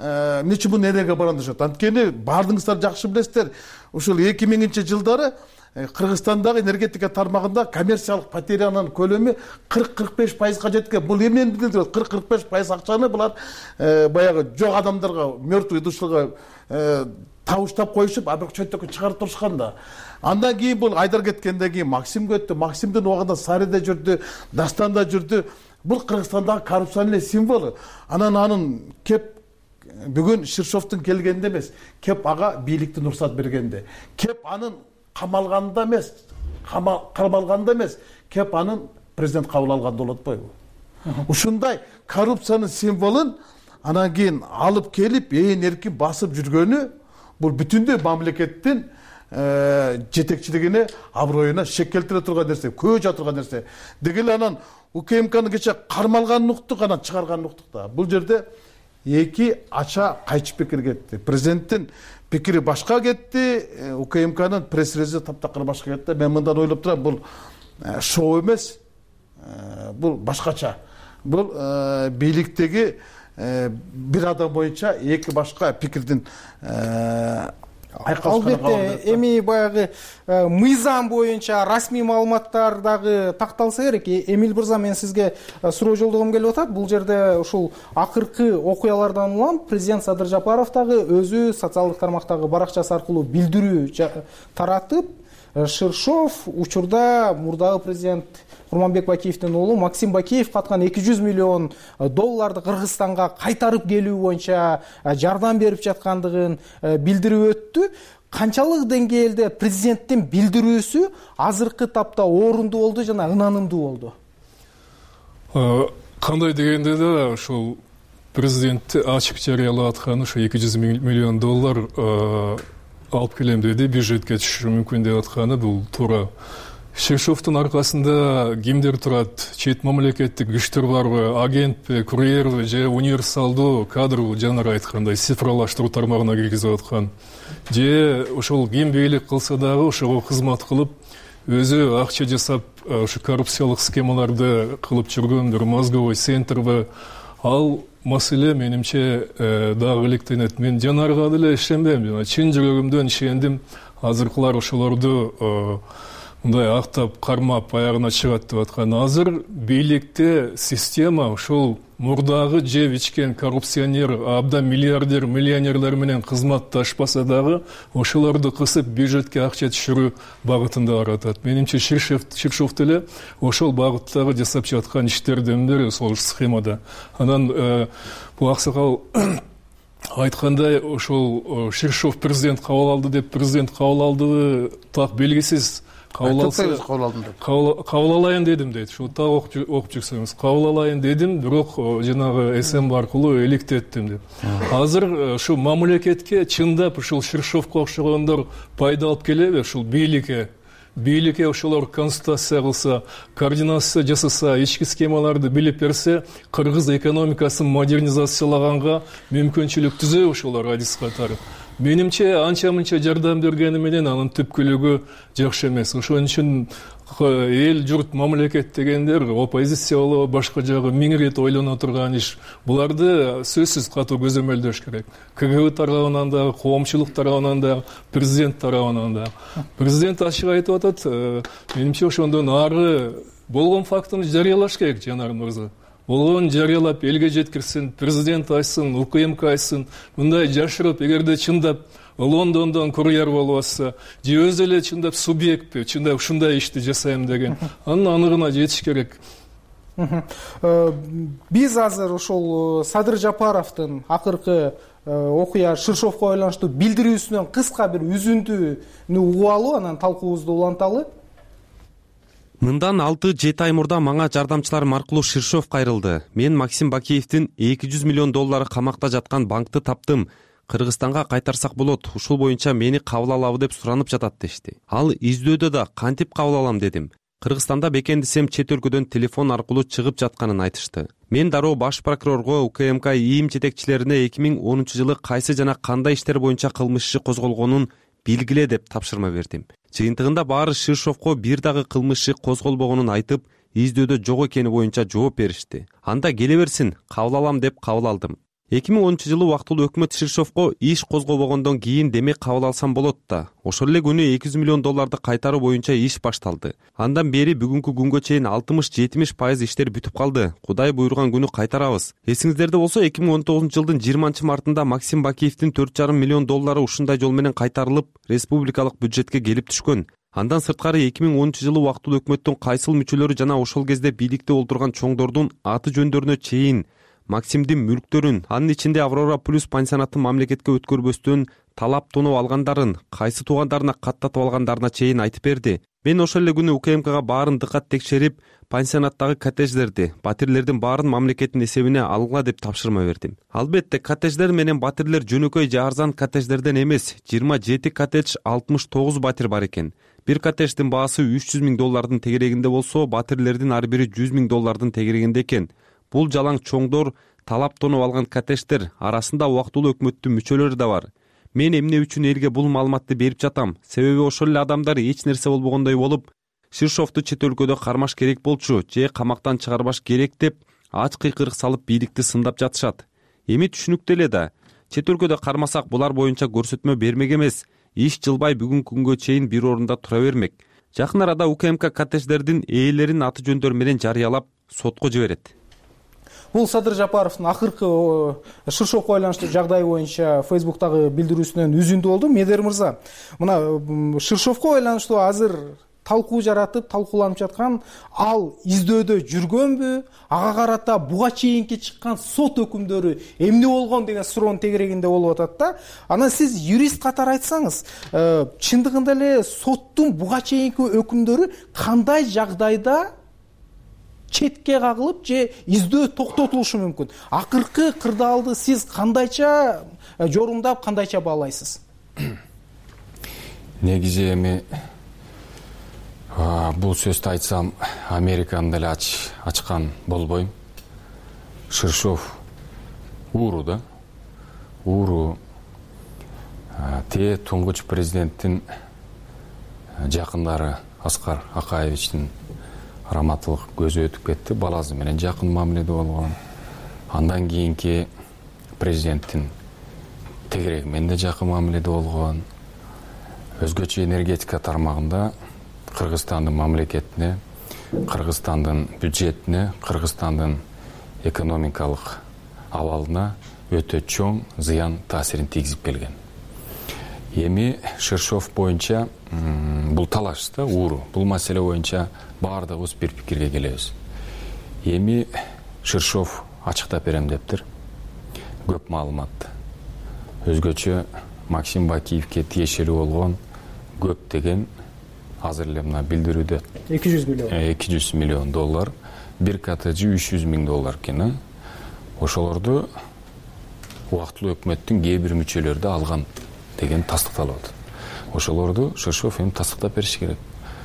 нече бун энергия барандашат. Анткени баардыгыңыздар жакшы билесиздер, ушул эки миңинчи жылдары Кыргызстандагы энергетика тармагында коммерциялык потерянын көлөмү кырк кырк беш пайызга жеткен. Бул эмнени билдирет? кырк кырк беш пайыз акчаны булар баягы жок адамдарга, мертвый душага табыштап коюшуп, а бирок чөйтөккө чыгарып турушкан да. Андан кийин бул Айдар кеткенден кийин Максим өттү. Максимдин убагында Сариде жүрдү, Дастанда жүрдү. Бул Кыргызстандагы коррупциянын символу. Анан анын кеп бүгүн Ширшовдун келгенде эмес, кеп ага бийликти уруксат бергенде, кеп анын камалганда эмес, кармалганда эмес, кеп анын президент кабыл алганда болот болбойбу? Ушундай коррупциянын символун анан кийин алып келип, ээн эркин басып жүргөнү бул бүтүндөй мамлекеттин жетекчилигине, аброюна шек келтире турган нерсе, көө жа турган нерсе. Дегеле анан УКМКны кече кармалганын уктук, анан чыгарганын уктук да. Бул жерде эки ача кайчы пикир кетти. Президенттин пикири башка кетти, УКМКнын пресс-релизи таптакыр башка кетти. Мен мындан ойлоп турам, бул шоу эмес, бул башкача. Бул бийликтеги бир адам боюнча эки башка пикирдин албетте эми баягы мыйзам боюнча расмий маалыматтар дагы такталса керек. Эмил мырза, мен сизге суроо жолдогум келип атат. Бул жерде ушул акыркы окуялардан улам президент Садыр Жапаров дагы өзү социалдык тармактагы баракчасы аркылуу билдирүү таратып, Ширшов учурда мурдагы президент Курманбек Бакиевдин уулу Максим Бакиев каткан эки жүз миллион долларды Кыргызстанга кайтарып келүү боюнча жардам берип жаткандыгын билдирип өттү. Канчалык деңгээлде президенттин билдирүүсү азыркы тапта орунду болду жана ынанымдуу болду? Кандай дегенде да ушул президент ачык жарыялап атканы ушу эки жүз миллион доллар алып келем деди, бюджетке түшүрүү мүмкүн деп атканы бул туура. Ширшовдун аркасында кимдер турат? Чет мамлекеттик күчтөр барбы? Агентпи, курьерби же универсалдуу кадрбы, жанагы айткандай цифрлаштыруу тармагына киргизип аткан? Же ошол ким бийлик кылса дагы ошого кызмат кылып, өзү акча жасап, ушу коррупциялык схемаларды кылып жүргөн бир мозговой центрби? Ал маселе менимче дагы иликтенет. Мен жанарга деле ишенбейм, чын жүрөгүмдөн ишендим. Азыркылар ошолорду мындай актап, кармап, аягына чыгат деп аткан. Азыр бийликте система ушул мурдагы жеп ичкен коррупционер, абдан миллиардер, миллионерлер менен кызматташпаса дагы ошолорду кысып бюджетке акча түшүрүү багытында баратат. Менимче Ширшов деле ошол багыттагы жасап жаткан иштердин бири ошол схемада. Анан бул аксакал айткандай, ошол Ширшов президент кабыл алды деп, президент кабыл алдыбы так белгисиз. кабыл алса кабыл алдым деп кабыл алайын дедим дейт. Ушул так окуп жүрсөңүз. Кабыл алайын дедим, бирок жанагы СМ аркылуу электеттим деп. Азыр ушу мамлекетке чындап ушул Ширшовго окшогондор пайда алып келеби? Ушул бийликке бийликке ошолор консультация кылса, координация жасаса, ички схемаларды билип берсе, кыргыз экономикасын модернизациялаганга мүмкүнчүлүк түзөбү ошолор адис катары. Менимче анча-мынча жардам бергени менен анын түпкүлүгү жакшы эмес. Ошон үчүн эл журт мамлекет дегендер оппозиция болобу, башка жагы миң ирет ойлоно турган иш. Буларды сөзсүз катуу көзөмөлдөш керек. КГБ тарабынан да, коомчулук тарабынан да, президент тарабынан да. Президент ачык айтып атат, менимче ошондон ары болгон фактыны жарыялаш керек, Жанар мырза. Болгон жарыялап элге жеткирсин, президент айтсын, УКМК айтсын. Мындай жашырып, эгерде чындап Лондондон курьер болуп атса, же өзү эле чындап субъектпи, чындап ушундай ишти жасайм деген, анын аныгына жетиш керек. Биз азыр ошол Садыр Жапаровдун акыркы окуя Ширшовго байланыштуу билдирүүсүнөн кыска бир үзүндүнү угуп алып, анан талкуубузду уланталы. Мындан алты жети ай мурда мага жардамчылар аркылуу Ширшов кайрылды. Мен Максим Бакиевдин эки жүз миллион доллары камакта жаткан банкты таптым. Кыргызстанга кайтарсак болот. Ушул боюнча мени кабыл алабы деп суранып жатат дешти. Ал издөөдө да кантип кабыл алам дедим. Кыргызстанда бекендисем чет өлкөдөн телефон аркылуу чыгып жатканын айтышты. Мен дароо баш прокурорго, УКМК ИИМ жетекчилерине эки миң онунчу жылы кайсы жана кандай иштер боюнча кылмыш иши козголгонун билгиле деп тапшырма бердим. Жыйынтыгында баары Ширшовго бир дагы кылмыш иши козголбогонун айтып, издөөдө жок экени боюнча жооп беришти. Анда келе берсин, кабыл алам деп кабыл алдым. эки миң онунчу жылы убактылуу өкмөт Ширшовго иш козгобогондон кийин демек кабыл алсам болот да. Ошол эле күнү эки жүз миллион долларды кайтаруу боюнча иш башталды. Андан бери бүгүнкү күнгө чейин алтымыш жетимиш пайыз иштер бүтүп калды. Кудай буйруган күнү кайтарабыз. Эсиңиздерде болсо эки миң он тогузунчу жылдын жыйырманчы мартында Максим Бакиевдин төрт жарым миллион доллары ушундай жол менен кайтарылып, республикалык бюджетке келип түшкөн. Андан сырткары эки миң онунчу жылы убактылуу өкмөттүн кайсыл мүчөлөрү жана ошол кезде бийликте олтурган чоңдордун аты жөндөрүнө чейин Максимдин мүлктөрүн, анын ичинде Аврора плюс пансионатын мамлекетке өткөрбөстөн талап тоноп алгандарын, кайсы туугандарына каттатып алгандарына чейин айтып берди. Мен ошол эле күнү УКМКга баарын дыкат текшерип, пансионаттагы коттедждерди, батирлердин баарын мамлекеттин эсебине алгыла деп тапшырма бердим. Албетте, коттедждер менен батирлер жөнөкөй же арзан коттедждерден эмес, жыйырма жети коттедж, алтымыш тогуз батир бар экен. Бир коттедждин баасы үч жүз миң доллардын тегерегинде болсо, батирлердин ар бири жүз миң доллардын тегерегинде экен. Бул жалаң чоңдор, талап тоноп алган коттедждер арасында убактылуу өкмөттүн мүчөлөрү да бар. Мен эмне үчүн элге бул маалыматты берип жатам? Себеби ошол эле адамдар эч нерсе болбогондой болуп, Ширшовду чет өлкөдө кармаш керек болчу, же камактан чыгарбаш керек деп ач кыйкырык салып бийликти сындап жатышат. Эми түшүнүктүү эле да. Чет өлкөдө кармасак булар боюнча көрсөтмө бермек эмес. Иш жылбай бүгүнкү күнгө чейин бир орунда тура бермек. Жакын арада УКМК коттедждердин ээлерин аты жөндөр менен жарыялап сотко жиберет. Бул Садыр Жапаровдун акыркы Ширшовго байланыштуу жагдай боюнча Фейсбуктагы билдирүүсүнөн үзүндү болду. Медер мырза, мына Ширшовго байланыштуу азыр талкуу жаратып, талкууланып жаткан ал издөөдө жүргөнбү? Ага карата буга чейинки чыккан сот өкүмдөрү эмне болгон деген суроонун тегерегинде болуп атат да. Анан сиз юрист катары айтсаңыз, чындыгында эле соттун буга чейинки өкүмдөрү кандай жагдайда четке кагылып же издөө токтотулушу мүмкүн? Акыркы кырдаалды сиз кандайча жорумдап, кандайча баалайсыз? Негизи эми бул сөздү айтсам, Американы деле ачкан болбойм. Ширшов ууру да. Ууру те туңгуч президенттин жакындары Аскар Акаевичтин раматылык көзү өтүп кетти, баласы менен жакын мамиледе болгон. Андан кийинки президенттин тегереги менен да жакын мамиледе болгон. Өзгөчө энергетика тармагында Кыргызстандын мамлекетине, Кыргызстандын бюджетине, Кыргызстандын экономикалык абалына өтө чоң зыян таасирин тийгизип келген. Эми Ширшов боюнча бул талаш да, ууру. Бул маселе боюнча баардыгыбыз бир пикирге келебиз. Эми Ширшов ачыктап берем дептир. Көп маалымат. Өзгөчө Максим Бакиевке тиешелүү болгон көптөгөн азыр эле мына билдирүүдө эки жүз миллион эки жүз миллион доллар, бир коттеджи үч жүз миң доллар экен. Ошолорду убактылуу өкмөттүн кээ бир мүчөлөрү да алган деген тастыкталып атат. Ошолорду Ширшов эми тастыктап бериш керек.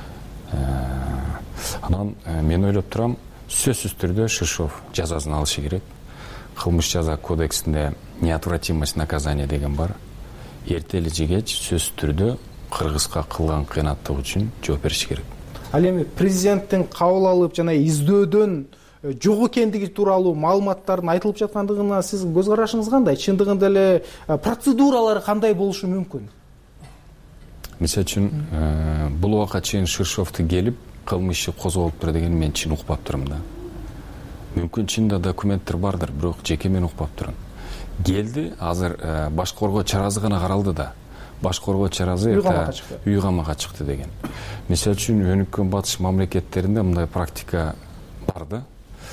Анан мен ойлоп турам, сөзсүз түрдө Ширшов жазасын алышы керек. Кылмыш жаза кодексинде неотвратимость наказания деген бар. Эрте эле же кеч сөзсүз түрдө Кыргызга кылган кыянаттык үчүн жооп бериш керек. Ал эми президенттин кабыл алып жана издөөдөн жок экендиги тууралуу маалыматтардын айтылып жаткандыгына сиздин көз карашыңыз кандай? Чындыгында эле процедуралары кандай болушу мүмкүн? Мисалы үчүн, бул убакка чейин Ширшовду келип кылмыш иши козголуптур деген мен чын укпап турам да. Мүмкүн чында документтер бардыр, бирок жеке мен укпап турам. Келди, азыр баш коргоо чарасы гана каралды да. Баш коргоо чарасы үй камакка чыкты деген. Мисалы үчүн, өнүккөн батыш мамлекеттеринде мындай практика бар да.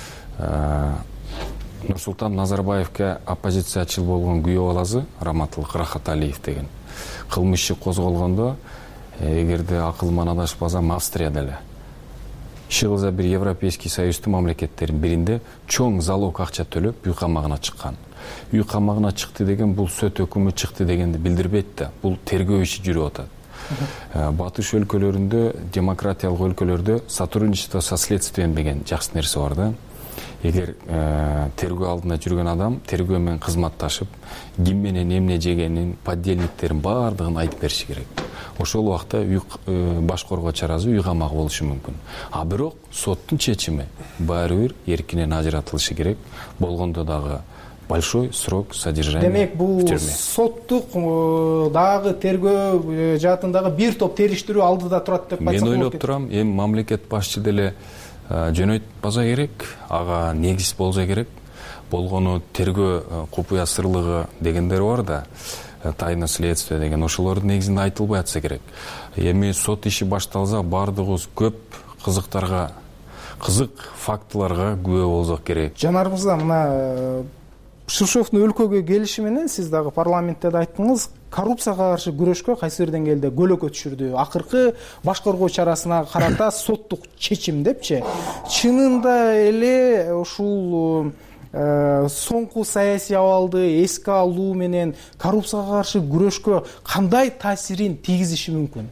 Нурсултан Назарбаевке оппозициячыл болгон күйөө баласы Раматылык Рахаталиев деген. Кылмыш иши козголгондо, эгерде акылыман адашпасам, Австрияда эле иши кылса бир Европейский Союздун мамлекеттеринин биринде чоң залог акча төлөп үй камагына чыккан. Үй камагына чыкты деген бул сот өкүмү чыкты дегенди билдирбейт да. Бул тергөө иши жүрүп атат. Батыш өлкөлөрүндө, демократиялык өлкөлөрдө сотрудничество со следствием деген жакшы нерсе бар да. Эгер тергөө алдында жүргөн адам тергөө менен кызматташып, ким менен эмне жегенин, поддельниктерин баардыгын айтып бериши керек. Ошол убакта баш коргоо чарасы үй камак болушу мүмкүн. А бирок соттун чечими баары бир эркинен ажыратылышы керек. Болгондо дагы большой срок содержания. Демек, бул соттук дагы тергөө жаатындагы бир топ териштирүү алдыда турат деп айтсак болот. Мен ойлоп турам, эми мамлекет башчы деле жөнөтпаса керек, ага негиз болсо керек. Болгону тергөө купуя сырлыгы дегендер бар да, тайна следствия деген, ошолордун негизинде айтылбай атса керек. Эми сот иши башталса, баардыгыбыз көп кызыктарга, кызык фактыларга күбө болсок керек. Жанар мырза, мына Ширшовдун өлкөгө келиши менен сиз дагы парламентте да айттыңыз, коррупцияга каршы күрөшкө кайсы бир деңгээлде көлөкө түшүрдү. Акыркы баш коргоо чарасына карата соттук чечим депчи. Чынында эле ушул соңку саясий абалды эске алуу менен коррупцияга каршы күрөшкө кандай таасирин тийгизиши мүмкүн?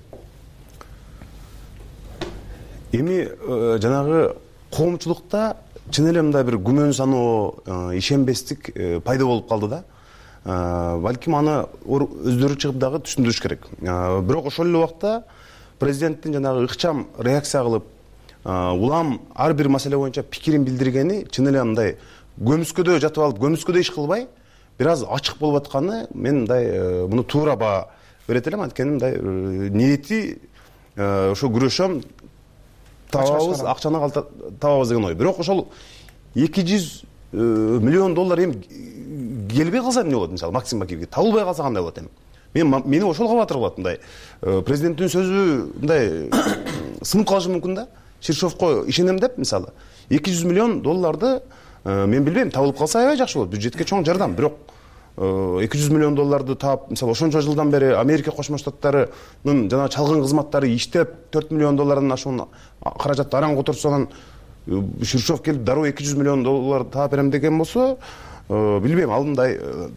Эми жанагы коомчулукта чын эле мындай бир күмөн саноо, ишенбестик пайда болуп калды да. Балким аны өздөрү чыгып дагы түшүндүрүш керек. Бирок ошол эле убакта президенттин жанагы ыкчам реакция кылып, улам ар бир маселе боюнча пикирин билдиргени чын эле мындай көмүскөдө жатып алып, көмүскөдө иш кылбай, бир аз ачык болуп атканы мен мындай муну туура баа берет элем. Анткени мындай ниети ошо күрөшөм, табабыз, акчаны табабыз деген ой. Бирок ошол эки жүз миллион доллар эми келбей калса эмне болот? Мисалы Максим Бакиевге табылбай калса кандай болот эми? Мен мени ошолго батыр кылат мындай. Президенттин сөзү мындай сынып калышы мүмкүн да. Ширшовко ишенем деп, мисалы эки жүз миллион долларды мен билбейм, табылып калса аябай жакшы болот. Бюджетке чоң жардам. Бирок эки жүз миллион долларды таап, мисалы ошончо жылдан бери Америка Кошмо Штаттарынын жана чалгын кызматтары иштеп төрт миллион доллардан ашуун каражатты араң которсо, анан Ширшов келип дароо эки жүз миллион доллар таап берем деген болсо, билбейм, ал мындай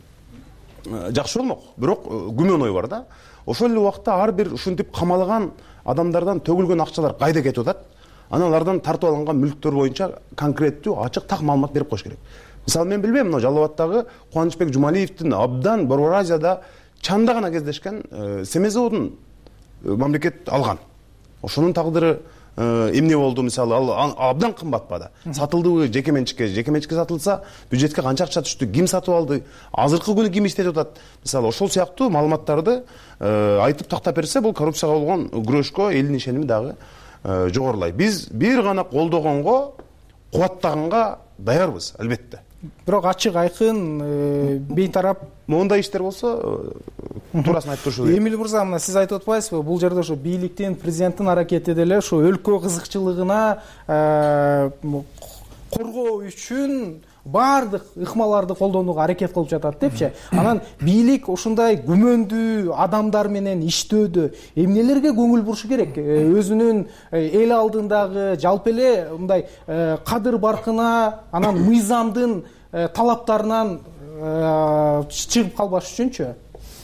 жакшы болмок. Бирок күмөн ой бар да. Ошол эле убакта ар бир ушинтип камалган адамдардан төгүлгөн акчалар кайда кетип атат? Анан алардан тартып алынган мүлктөр боюнча конкреттүү, ачык, так маалымат берип коюш керек. Мисалы мен билбейм, мына Жалал Абадтагы Кубанычбек Жумалиевдин абдан Борбор Азияда чанда гана кездешкен семей заводун мамлекет алган. Ошонун тагдыры эмне болду? Мисалы ал абдан кымбатпады. Сатылдыбы жеке менчикке? Жеке менчикке сатылса, бюджетке канча акча түштү? Ким сатып алды? Азыркы күнү ким иштетип атат? Мисалы ошол сыяктуу маалыматтарды айтып тактап берсе, бул коррупцияга болгон күрөшкө элдин ишеними дагы жогорулайт. Биз бир гана колдогонго, кубаттаганга даярбыз, албетте. Бирок ачык айкын бейтарап моундай иштер болсо туурасын айтып турушу керек. Эмил мырза, мына сиз айтып атпайсызбы, бул жерде ошо бийликтин, президенттин аракети деле ошо өлкө кызыкчылыгына коргоо үчүн баардык ыкмаларды колдонууга аракет кылып жатат депчи. Анан бийлик ушундай күмөндүү адамдар менен иштөөдө эмнелерге көңүл бурушу керек? Өзүнүн эл алдындагы жалпы эле мындай кадыр баркына, анан мыйзамдын талаптарынан чыгып калбаш үчүнчү?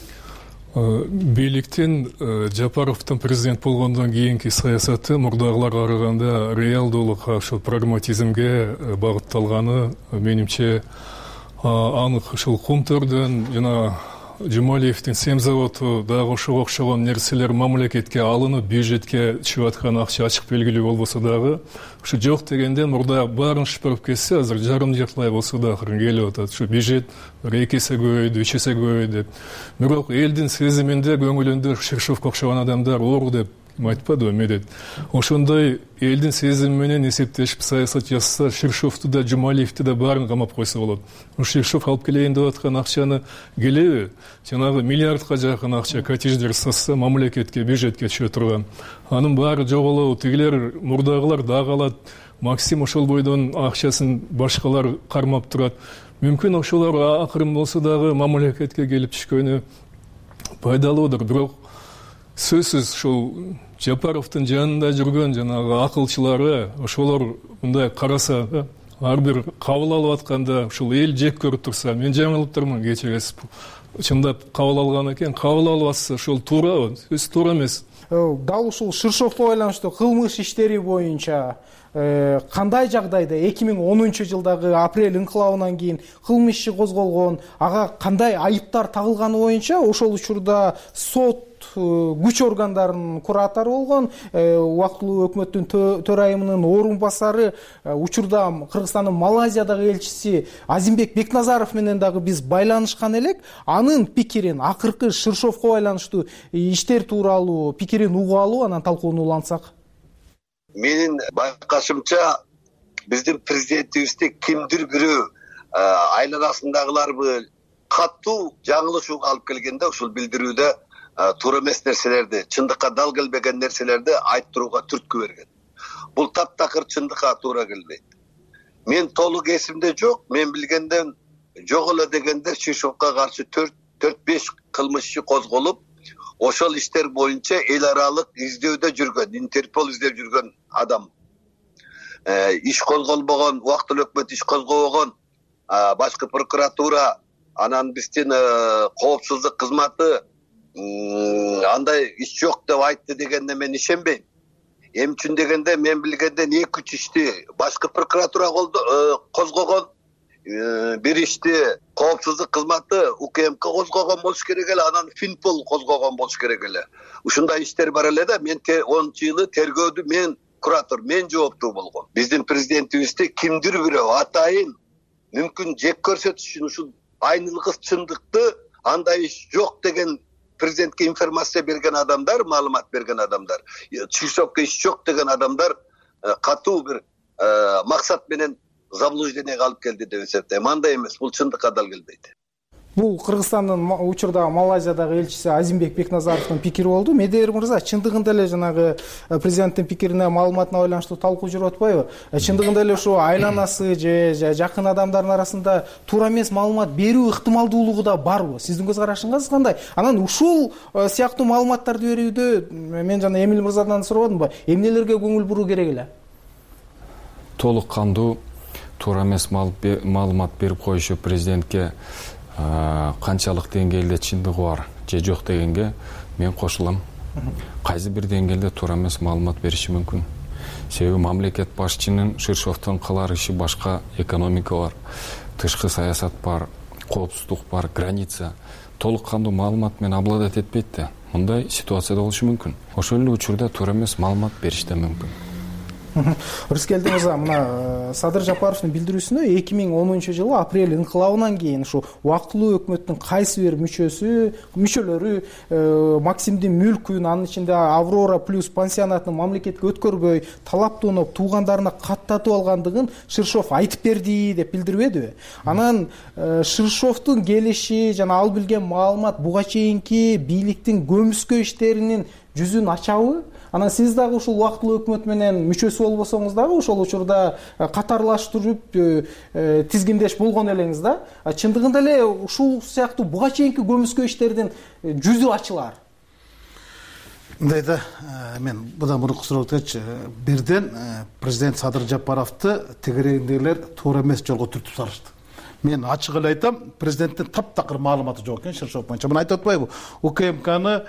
Бийликтин Жапаровдун президент болгондон кийинки саясаты мурдагыларга караганда реалдуулукка, ошол прагматизмге багытталганы менимче анык. Ушул Кумтөрдөн жана Жумалиевдин семзаводу дагы ошого окшогон нерселер мамлекетке алынып, бюджетке чыгып аткан акча ачык белгилүү болбосо дагы, ушу жок дегенден мурда баарын шыпырып кетсе, азыр жарым жартылай болсо да акырын келип атат. Ушу бюджет эки эсе көбөйдү, үч эсе көбөйдү деп. Бирок элдин сезиминде, көңүлүндө Ширшовго окшогон адамдар оор деп айтпадыбы медет. Ошондой элдин сезими менен эсептешип саясат жасаса, Ширшовду да, Жумалиевди да баарын камап койсо болот. Ширшов алып келейин деп аткан акчаны келеби? Жанагы миллиардка жакын акча коттедждер сатса, мамлекетке, бюджетке түшө турган. Анын баары жоголобу, тигилер мурдагылар дагы алат. Максим ошол бойдон акчасын башкалар кармап турат. Мүмкүн ошолор акырын болсо дагы мамлекетке келип түшкөнү пайдалуудур. Бирок сөзсүз ушул Жапаровдун жанында жүргөн жанагы акылчылары, ошолор мындай караса, ар бир кабыл алып атканда ушул эл жек көрүп турса, мен жаңылып турмун, кечиресиз. Чындап кабыл алган экен, кабыл алып атса, ошол туурабы? Сөз туура эмес. Дал ушул Ширшовго байланыштуу кылмыш иштери боюнча кандай жагдайда эки миң онунчу жылдагы апрель инкылабынан кийин кылмыш иши козголгон, ага кандай айыптар тагылганы боюнча ошол учурда сот күч органдарынын куратору болгон, убактылуу өкмөттүн төрайымынын орун басары, учурда Кыргызстандын Малайзиядагы элчиси Азимбек Бекназаров менен дагы биз байланышкан элек. Анын пикирин, акыркы Ширшовго байланыштуу иштер тууралуу пикирин угалы, анан талкууну улантсак. Менин байкашымча биздин президентибизди кимдир бирөө айланасындагыларбы катуу жаңылышууга алып келгенде ушул билдирүүдө туура эмес нерселерди, чындыкка дал келбеген нерселерди айттырууга түрткү берген. Бул таптакыр чындыкка туура келбейт. Мен толук эсимде жок, мен билгенден жок эле дегенде Ширшовго каршы төрт беш кылмыш иши козголуп, ошол иштер боюнча эл аралык издөөдө жүргөн, Интерпол издеп жүргөн адам. Иш козголбогон, убактылуу өкмөт иш козгобогон, башкы прокуратура, анан биздин коопсуздук кызматы андай иш жок деп айтты дегенде мен ишенбейм. Эми үчүн дегенде мен билгенден эки үч ишти башкы прокуратура козгогон, бир ишти коопсуздук кызматы УКМК козгогон болуш керек эле, анан Финпол козгогон болуш керек эле. Ушундай иштер бар эле да, мен онунчу жылы тергөөдү мен куратор, мен жооптуу болгом. Биздин президентибизди кимдир бирөө атайын мүмкүн жек көрсөтүш үчүн ушул айнылгыс чындыкты, андай иш жок деген президентке информация берген адамдар, маалымат берген адамдар, Ширшовго иш жок деген адамдар катуу бир максат менен заблужденияга алып келди деп эсептейм. Андай эмес, бул чындыкка дал келбейт. Бул Кыргызстандын учурда Малайзиядагы элчиси Азимбек Бекназаровдун пикири болду. Медер мырза, чындыгында эле жанагы президенттин пикирине, маалыматына байланыштуу талкуу жүрүп атпайбы? Чындыгында эле ушу айланасы же жакын адамдардын арасында туура эмес маалымат берүү ыктымалдуулугу да барбы? Сиздин көз карашыңыз кандай? Анан ушул сыяктуу маалыматтарды берүүдө мен жана Эмил мырзадан сурабадымбы? Эмнелерге көңүл буруу керек эле? Толук кандуу туура эмес маалымат берип коюшу президентке канчалык деңгээлде чындыгы бар же жок дегенге мен кошулам. Кайсы бир деңгээлде туура эмес маалымат бериши мүмкүн. Себеби мамлекет башчынын Ширшовдон кылар иши башка, экономика бар, тышкы саясат бар, коопсуздук бар, граница. Толук кандуу маалымат менен обладать этпейт да. Мындай ситуацияда болушу мүмкүн. Ошол эле учурда туура эмес маалымат бериш да мүмкүн. Рыскелди мырза, мына Садыр Жапаровдун билдирүүсүндө эки миң онунчу жылы апрель инкылабынан кийин ушу убактылуу өкмөттүн кайсы бир мүчөсү, мүчөлөрү Максимдин мүлкүн, анын ичинде Аврора плюс пансионатын мамлекетке өткөрбөй, талаптанып туугандарына каттатып алгандыгын Ширшов айтып берди деп билдирбедиби? Анан Ширшовдун келиши жана ал билген маалымат буга чейинки бийликтин көмүскө иштеринин жүзүн ачабы? Анан сиз дагы ушул убактылуу өкмөт менен мүчөсү болбосоңуз дагы ошол учурда катарлаштырып тизгиндеш болгон элеңиз да. Чындыгында эле ушул сыяктуу буга чейинки көмүскө иштердин жүзү ачылар. Мындай да, мен будан мурунку суроого өткөчү, бирден президент Садыр Жапаровду тегерегиндегилер туура эмес жолго түртүп салышты. Мен ачык эле айтам, президенттин таптакыр маалыматы жок экен Ширшов боюнча. Мен айтып атпайбы, УКМКны,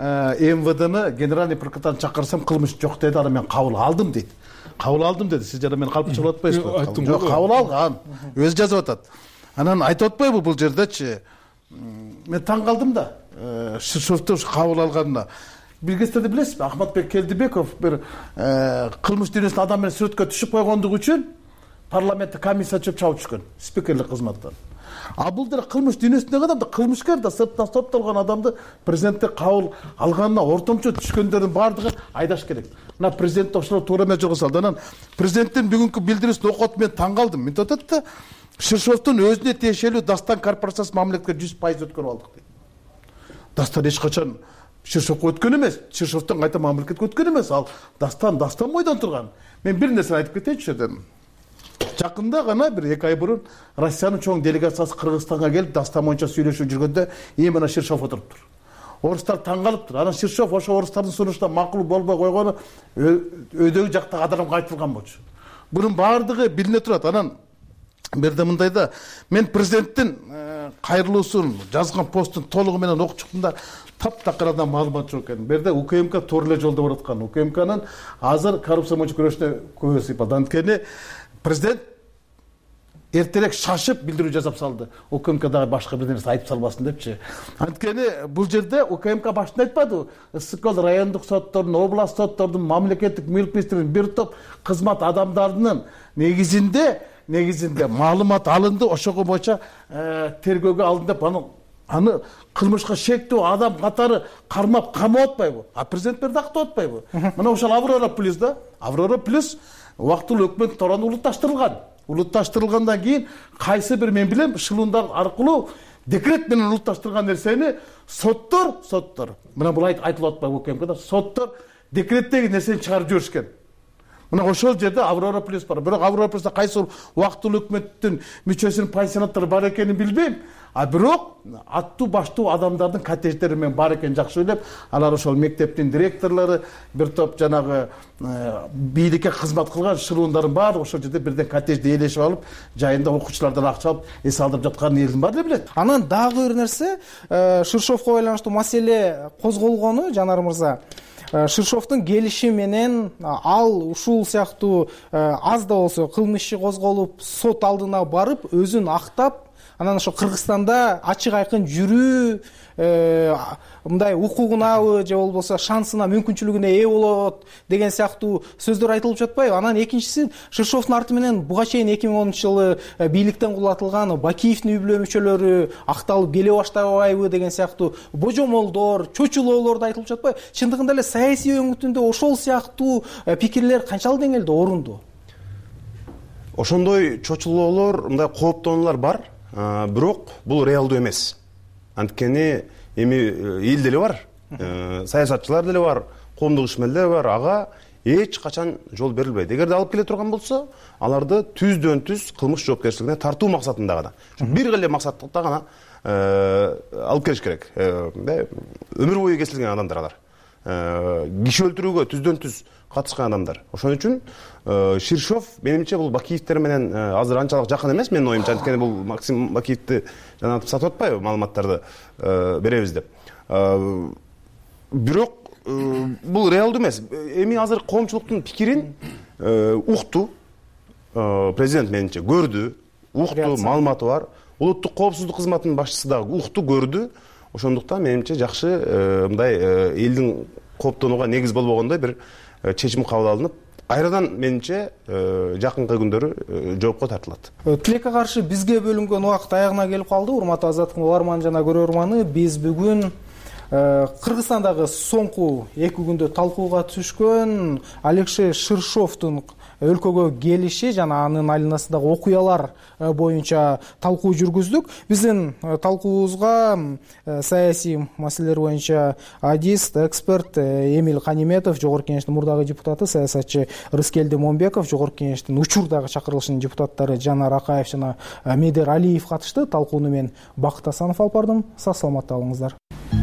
МВДны, генеральный прокуратураны чакырсам кылмыш жок деди, аны мен кабыл алдым дейт. Кабыл алдым деди. Сиз жана мени калпыча болуп атпайсызбы? Айттым. Жок, кабыл алган. Өзү жазып атат. Анан айтып атпайбы бул жердечи? Мен таң калдым да, Ширшовду кабыл алганына. Бир кездерде билесизби, Ахматбек Келдибеков бир кылмыш дүйнөсүндө адам менен сүрөткө түшүп койгондугу үчүн парламентте комиссия чөп чабып түшкөн, спикерлик кызматтан. А бул деле кылмыш дүйнөсүндөгү адамды, кылмышкер да сырттан соттолгон адамды президентте кабыл алганына ортомчо түшкөндөрдүн баардыгын айдаш керек. Мына президент ошол туура эмес жолго салды. Анан президенттин бүгүнкү билдирүүсүн окуп мен таң калдым. Мен айтат да, Ширшовдун өзүнө тиешелүү Дастан корпорациясы мамлекетке жүз пайыз өткөрүп алдык дейт. Дастан эч качан Ширшовго өткөн эмес, Ширшовдон кайта мамлекетке өткөн эмес. Ал Дастан, Дастан бойдон турган. Мен бир нерсени айтып кетейинчи жерден. Жакында гана бир эки ай мурун Россиянын чоң делегациясы Кыргызстанга келип, Дастан боюнча сүйлөшүп жүргөндө эмне Ширшов отуруптур. Орустар таң калыптыр. Анан Ширшов ошо орустардын сунушуна макул болбой койгону өйдөгү жактагы адамга айтылган болчу. Бунун баардыгы билине турат. Анан бирде мындай да, мен президенттин кайрылуусун жазган постун толугу менен окуп чыктым да, таптакыр маалымат жок экен. Берде УКМК туура эле жолдо бараткан. УКМКнын азыр коррупция боюнча күрөшүнө көбү сыйпалды. Анткени президент эртерээк шашып билдирүү жасап салды. УКМК дагы башка бир нерсе айтып салбасын депчи. Анткени бул жерде УКМК башында айтпады. Ысыккөл райондук соттордун, област соттордун, мамлекеттик мүлк министринин бир топ кызмат адамдарынын негизинде негизинде маалымат алынды, ошого боюнча тергөөгө алынды деп аны аны кылмышка шектүү адам катары кармап камап атпайбы? А президент берди актап атпайбы? Мына ошол Аврора плюс да, Аврора плюс убактылуу өкмөт тарабынан улутташтырылган. Улутташтырылгандан кийин кайсы бир мен билем шылуундар аркылуу декрет менен улутташтырган нерсени соттор, соттор. Мына бул айтылып атпайбы УКМКда? Соттор декреттеги нерсени чыгарып жиберишкен. Мына ошол жерде Аврора плюс бар. Бирок Аврора плюста кайсы убактылуу өкмөттүн мүчөсүнүн пансионаттары бар экенин билбейм. А бирок аттуу баштуу адамдардын коттедждери менен бар экенин жакшы билеп, алар ошол мектептин директорлору, бир топ жанагы бийликке кызмат кылган шылуундардын баары ошол жерде бирден коттеджди ээлешип алып, жайында окуучулардан акча алып, эс алдырып жатканын элдин баары эле билет. Анан дагы бир нерсе, Ширшовго байланыштуу маселе козголгону, Жанар мырза. Ширшовдун келиши менен ал ушул сыяктуу аз да болсо кылмыш иши козголуп, сот алдына барып, өзүн актап, анан ошо Кыргызстанда ачык айкын жүрүү мындай укугунабы же болбосо шансына, мүмкүнчүлүгүнө ээ болот деген сыяктуу сөздөр айтылып жатпайбы? Анан экинчиси, Ширшовдун арты менен буга чейин эки миң онунчу жылы бийликтен кулатылган Бакиевдин үй бүлө мүчөлөрү акталып келе баштабайбы деген сыяктуу божомолдор, чочулоолор да айтылып жатпайбы? Чындыгында эле саясий өңүтүндө ошол сыяктуу пикирлер канчалык деңгээлде орундуу? Ошондой чочулоолор, мындай кооптонуулар бар, бирок бул реалдуу эмес. Анткени эми эл деле бар, саясатчылар деле бар, коомдук ишмерлер бар, ага эч качан жол берилбейт. Эгерде алып келе турган болсо, аларды түздөн түз кылмыш жоопкерчилигине тартуу максатында гана, бир эле максатта гана алып келиш керек. Өмүр бою кесилген адамдар алар. Киши өлтүрүүгө түздөн түз катышкан адамдар. Ошон үчүн Ширшов менимче бул Бакиевтер менен азыр анчалык жакын эмес, менин оюмча. Анткени бул Максим Бакиевти жана сатып атпайбы, маалыматтарды беребиз деп. Бирок бул реалдуу эмес. Эми азыр коомчулуктун пикирин укту, президент менимче көрдү, укту, маалыматы бар. Улуттук коопсуздук кызматынын башчысы дагы укту, көрдү. Ошондуктан менимче жакшы мындай элдин кооптонууга негиз болбогондой бир чечим кабыл алынып, айрадан менимче жакынкы күндөрү жоопко тартылат. Тилекке каршы бизге бөлүнгөн убакыт аягына келип калды. Урматтуу азаттык угарман жана көрөрманы, биз бүгүн Кыргызстандагы соңку эки күндө талкууга түшкөн Алексей Ширшовдун өлкөгө келиши жана анын айланасындагы окуялар боюнча талкуу жүргүздүк. Биздин талкуубузга саясий маселелер боюнча адист, эксперт Эмиль Каниметов, жогорку кеңештин мурдагы депутаты, саясатчы Рыскелди Момбеков, жогорку кеңештин учурдагы чакырылышынын депутаттары Жанар Акаев жана Медер Алиев катышты. Талкууну мен Бакыт Асанов алып бардым. Сак саламатта болуңуздар.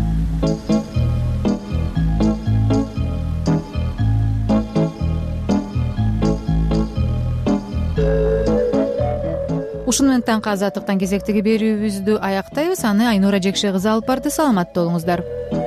Ушуну менен таңкы азаттыктан кезектеги берүүбүздү аяктайбыз. Аны Айнура Жекше кызы алып барды. Саламатта болуңуздар.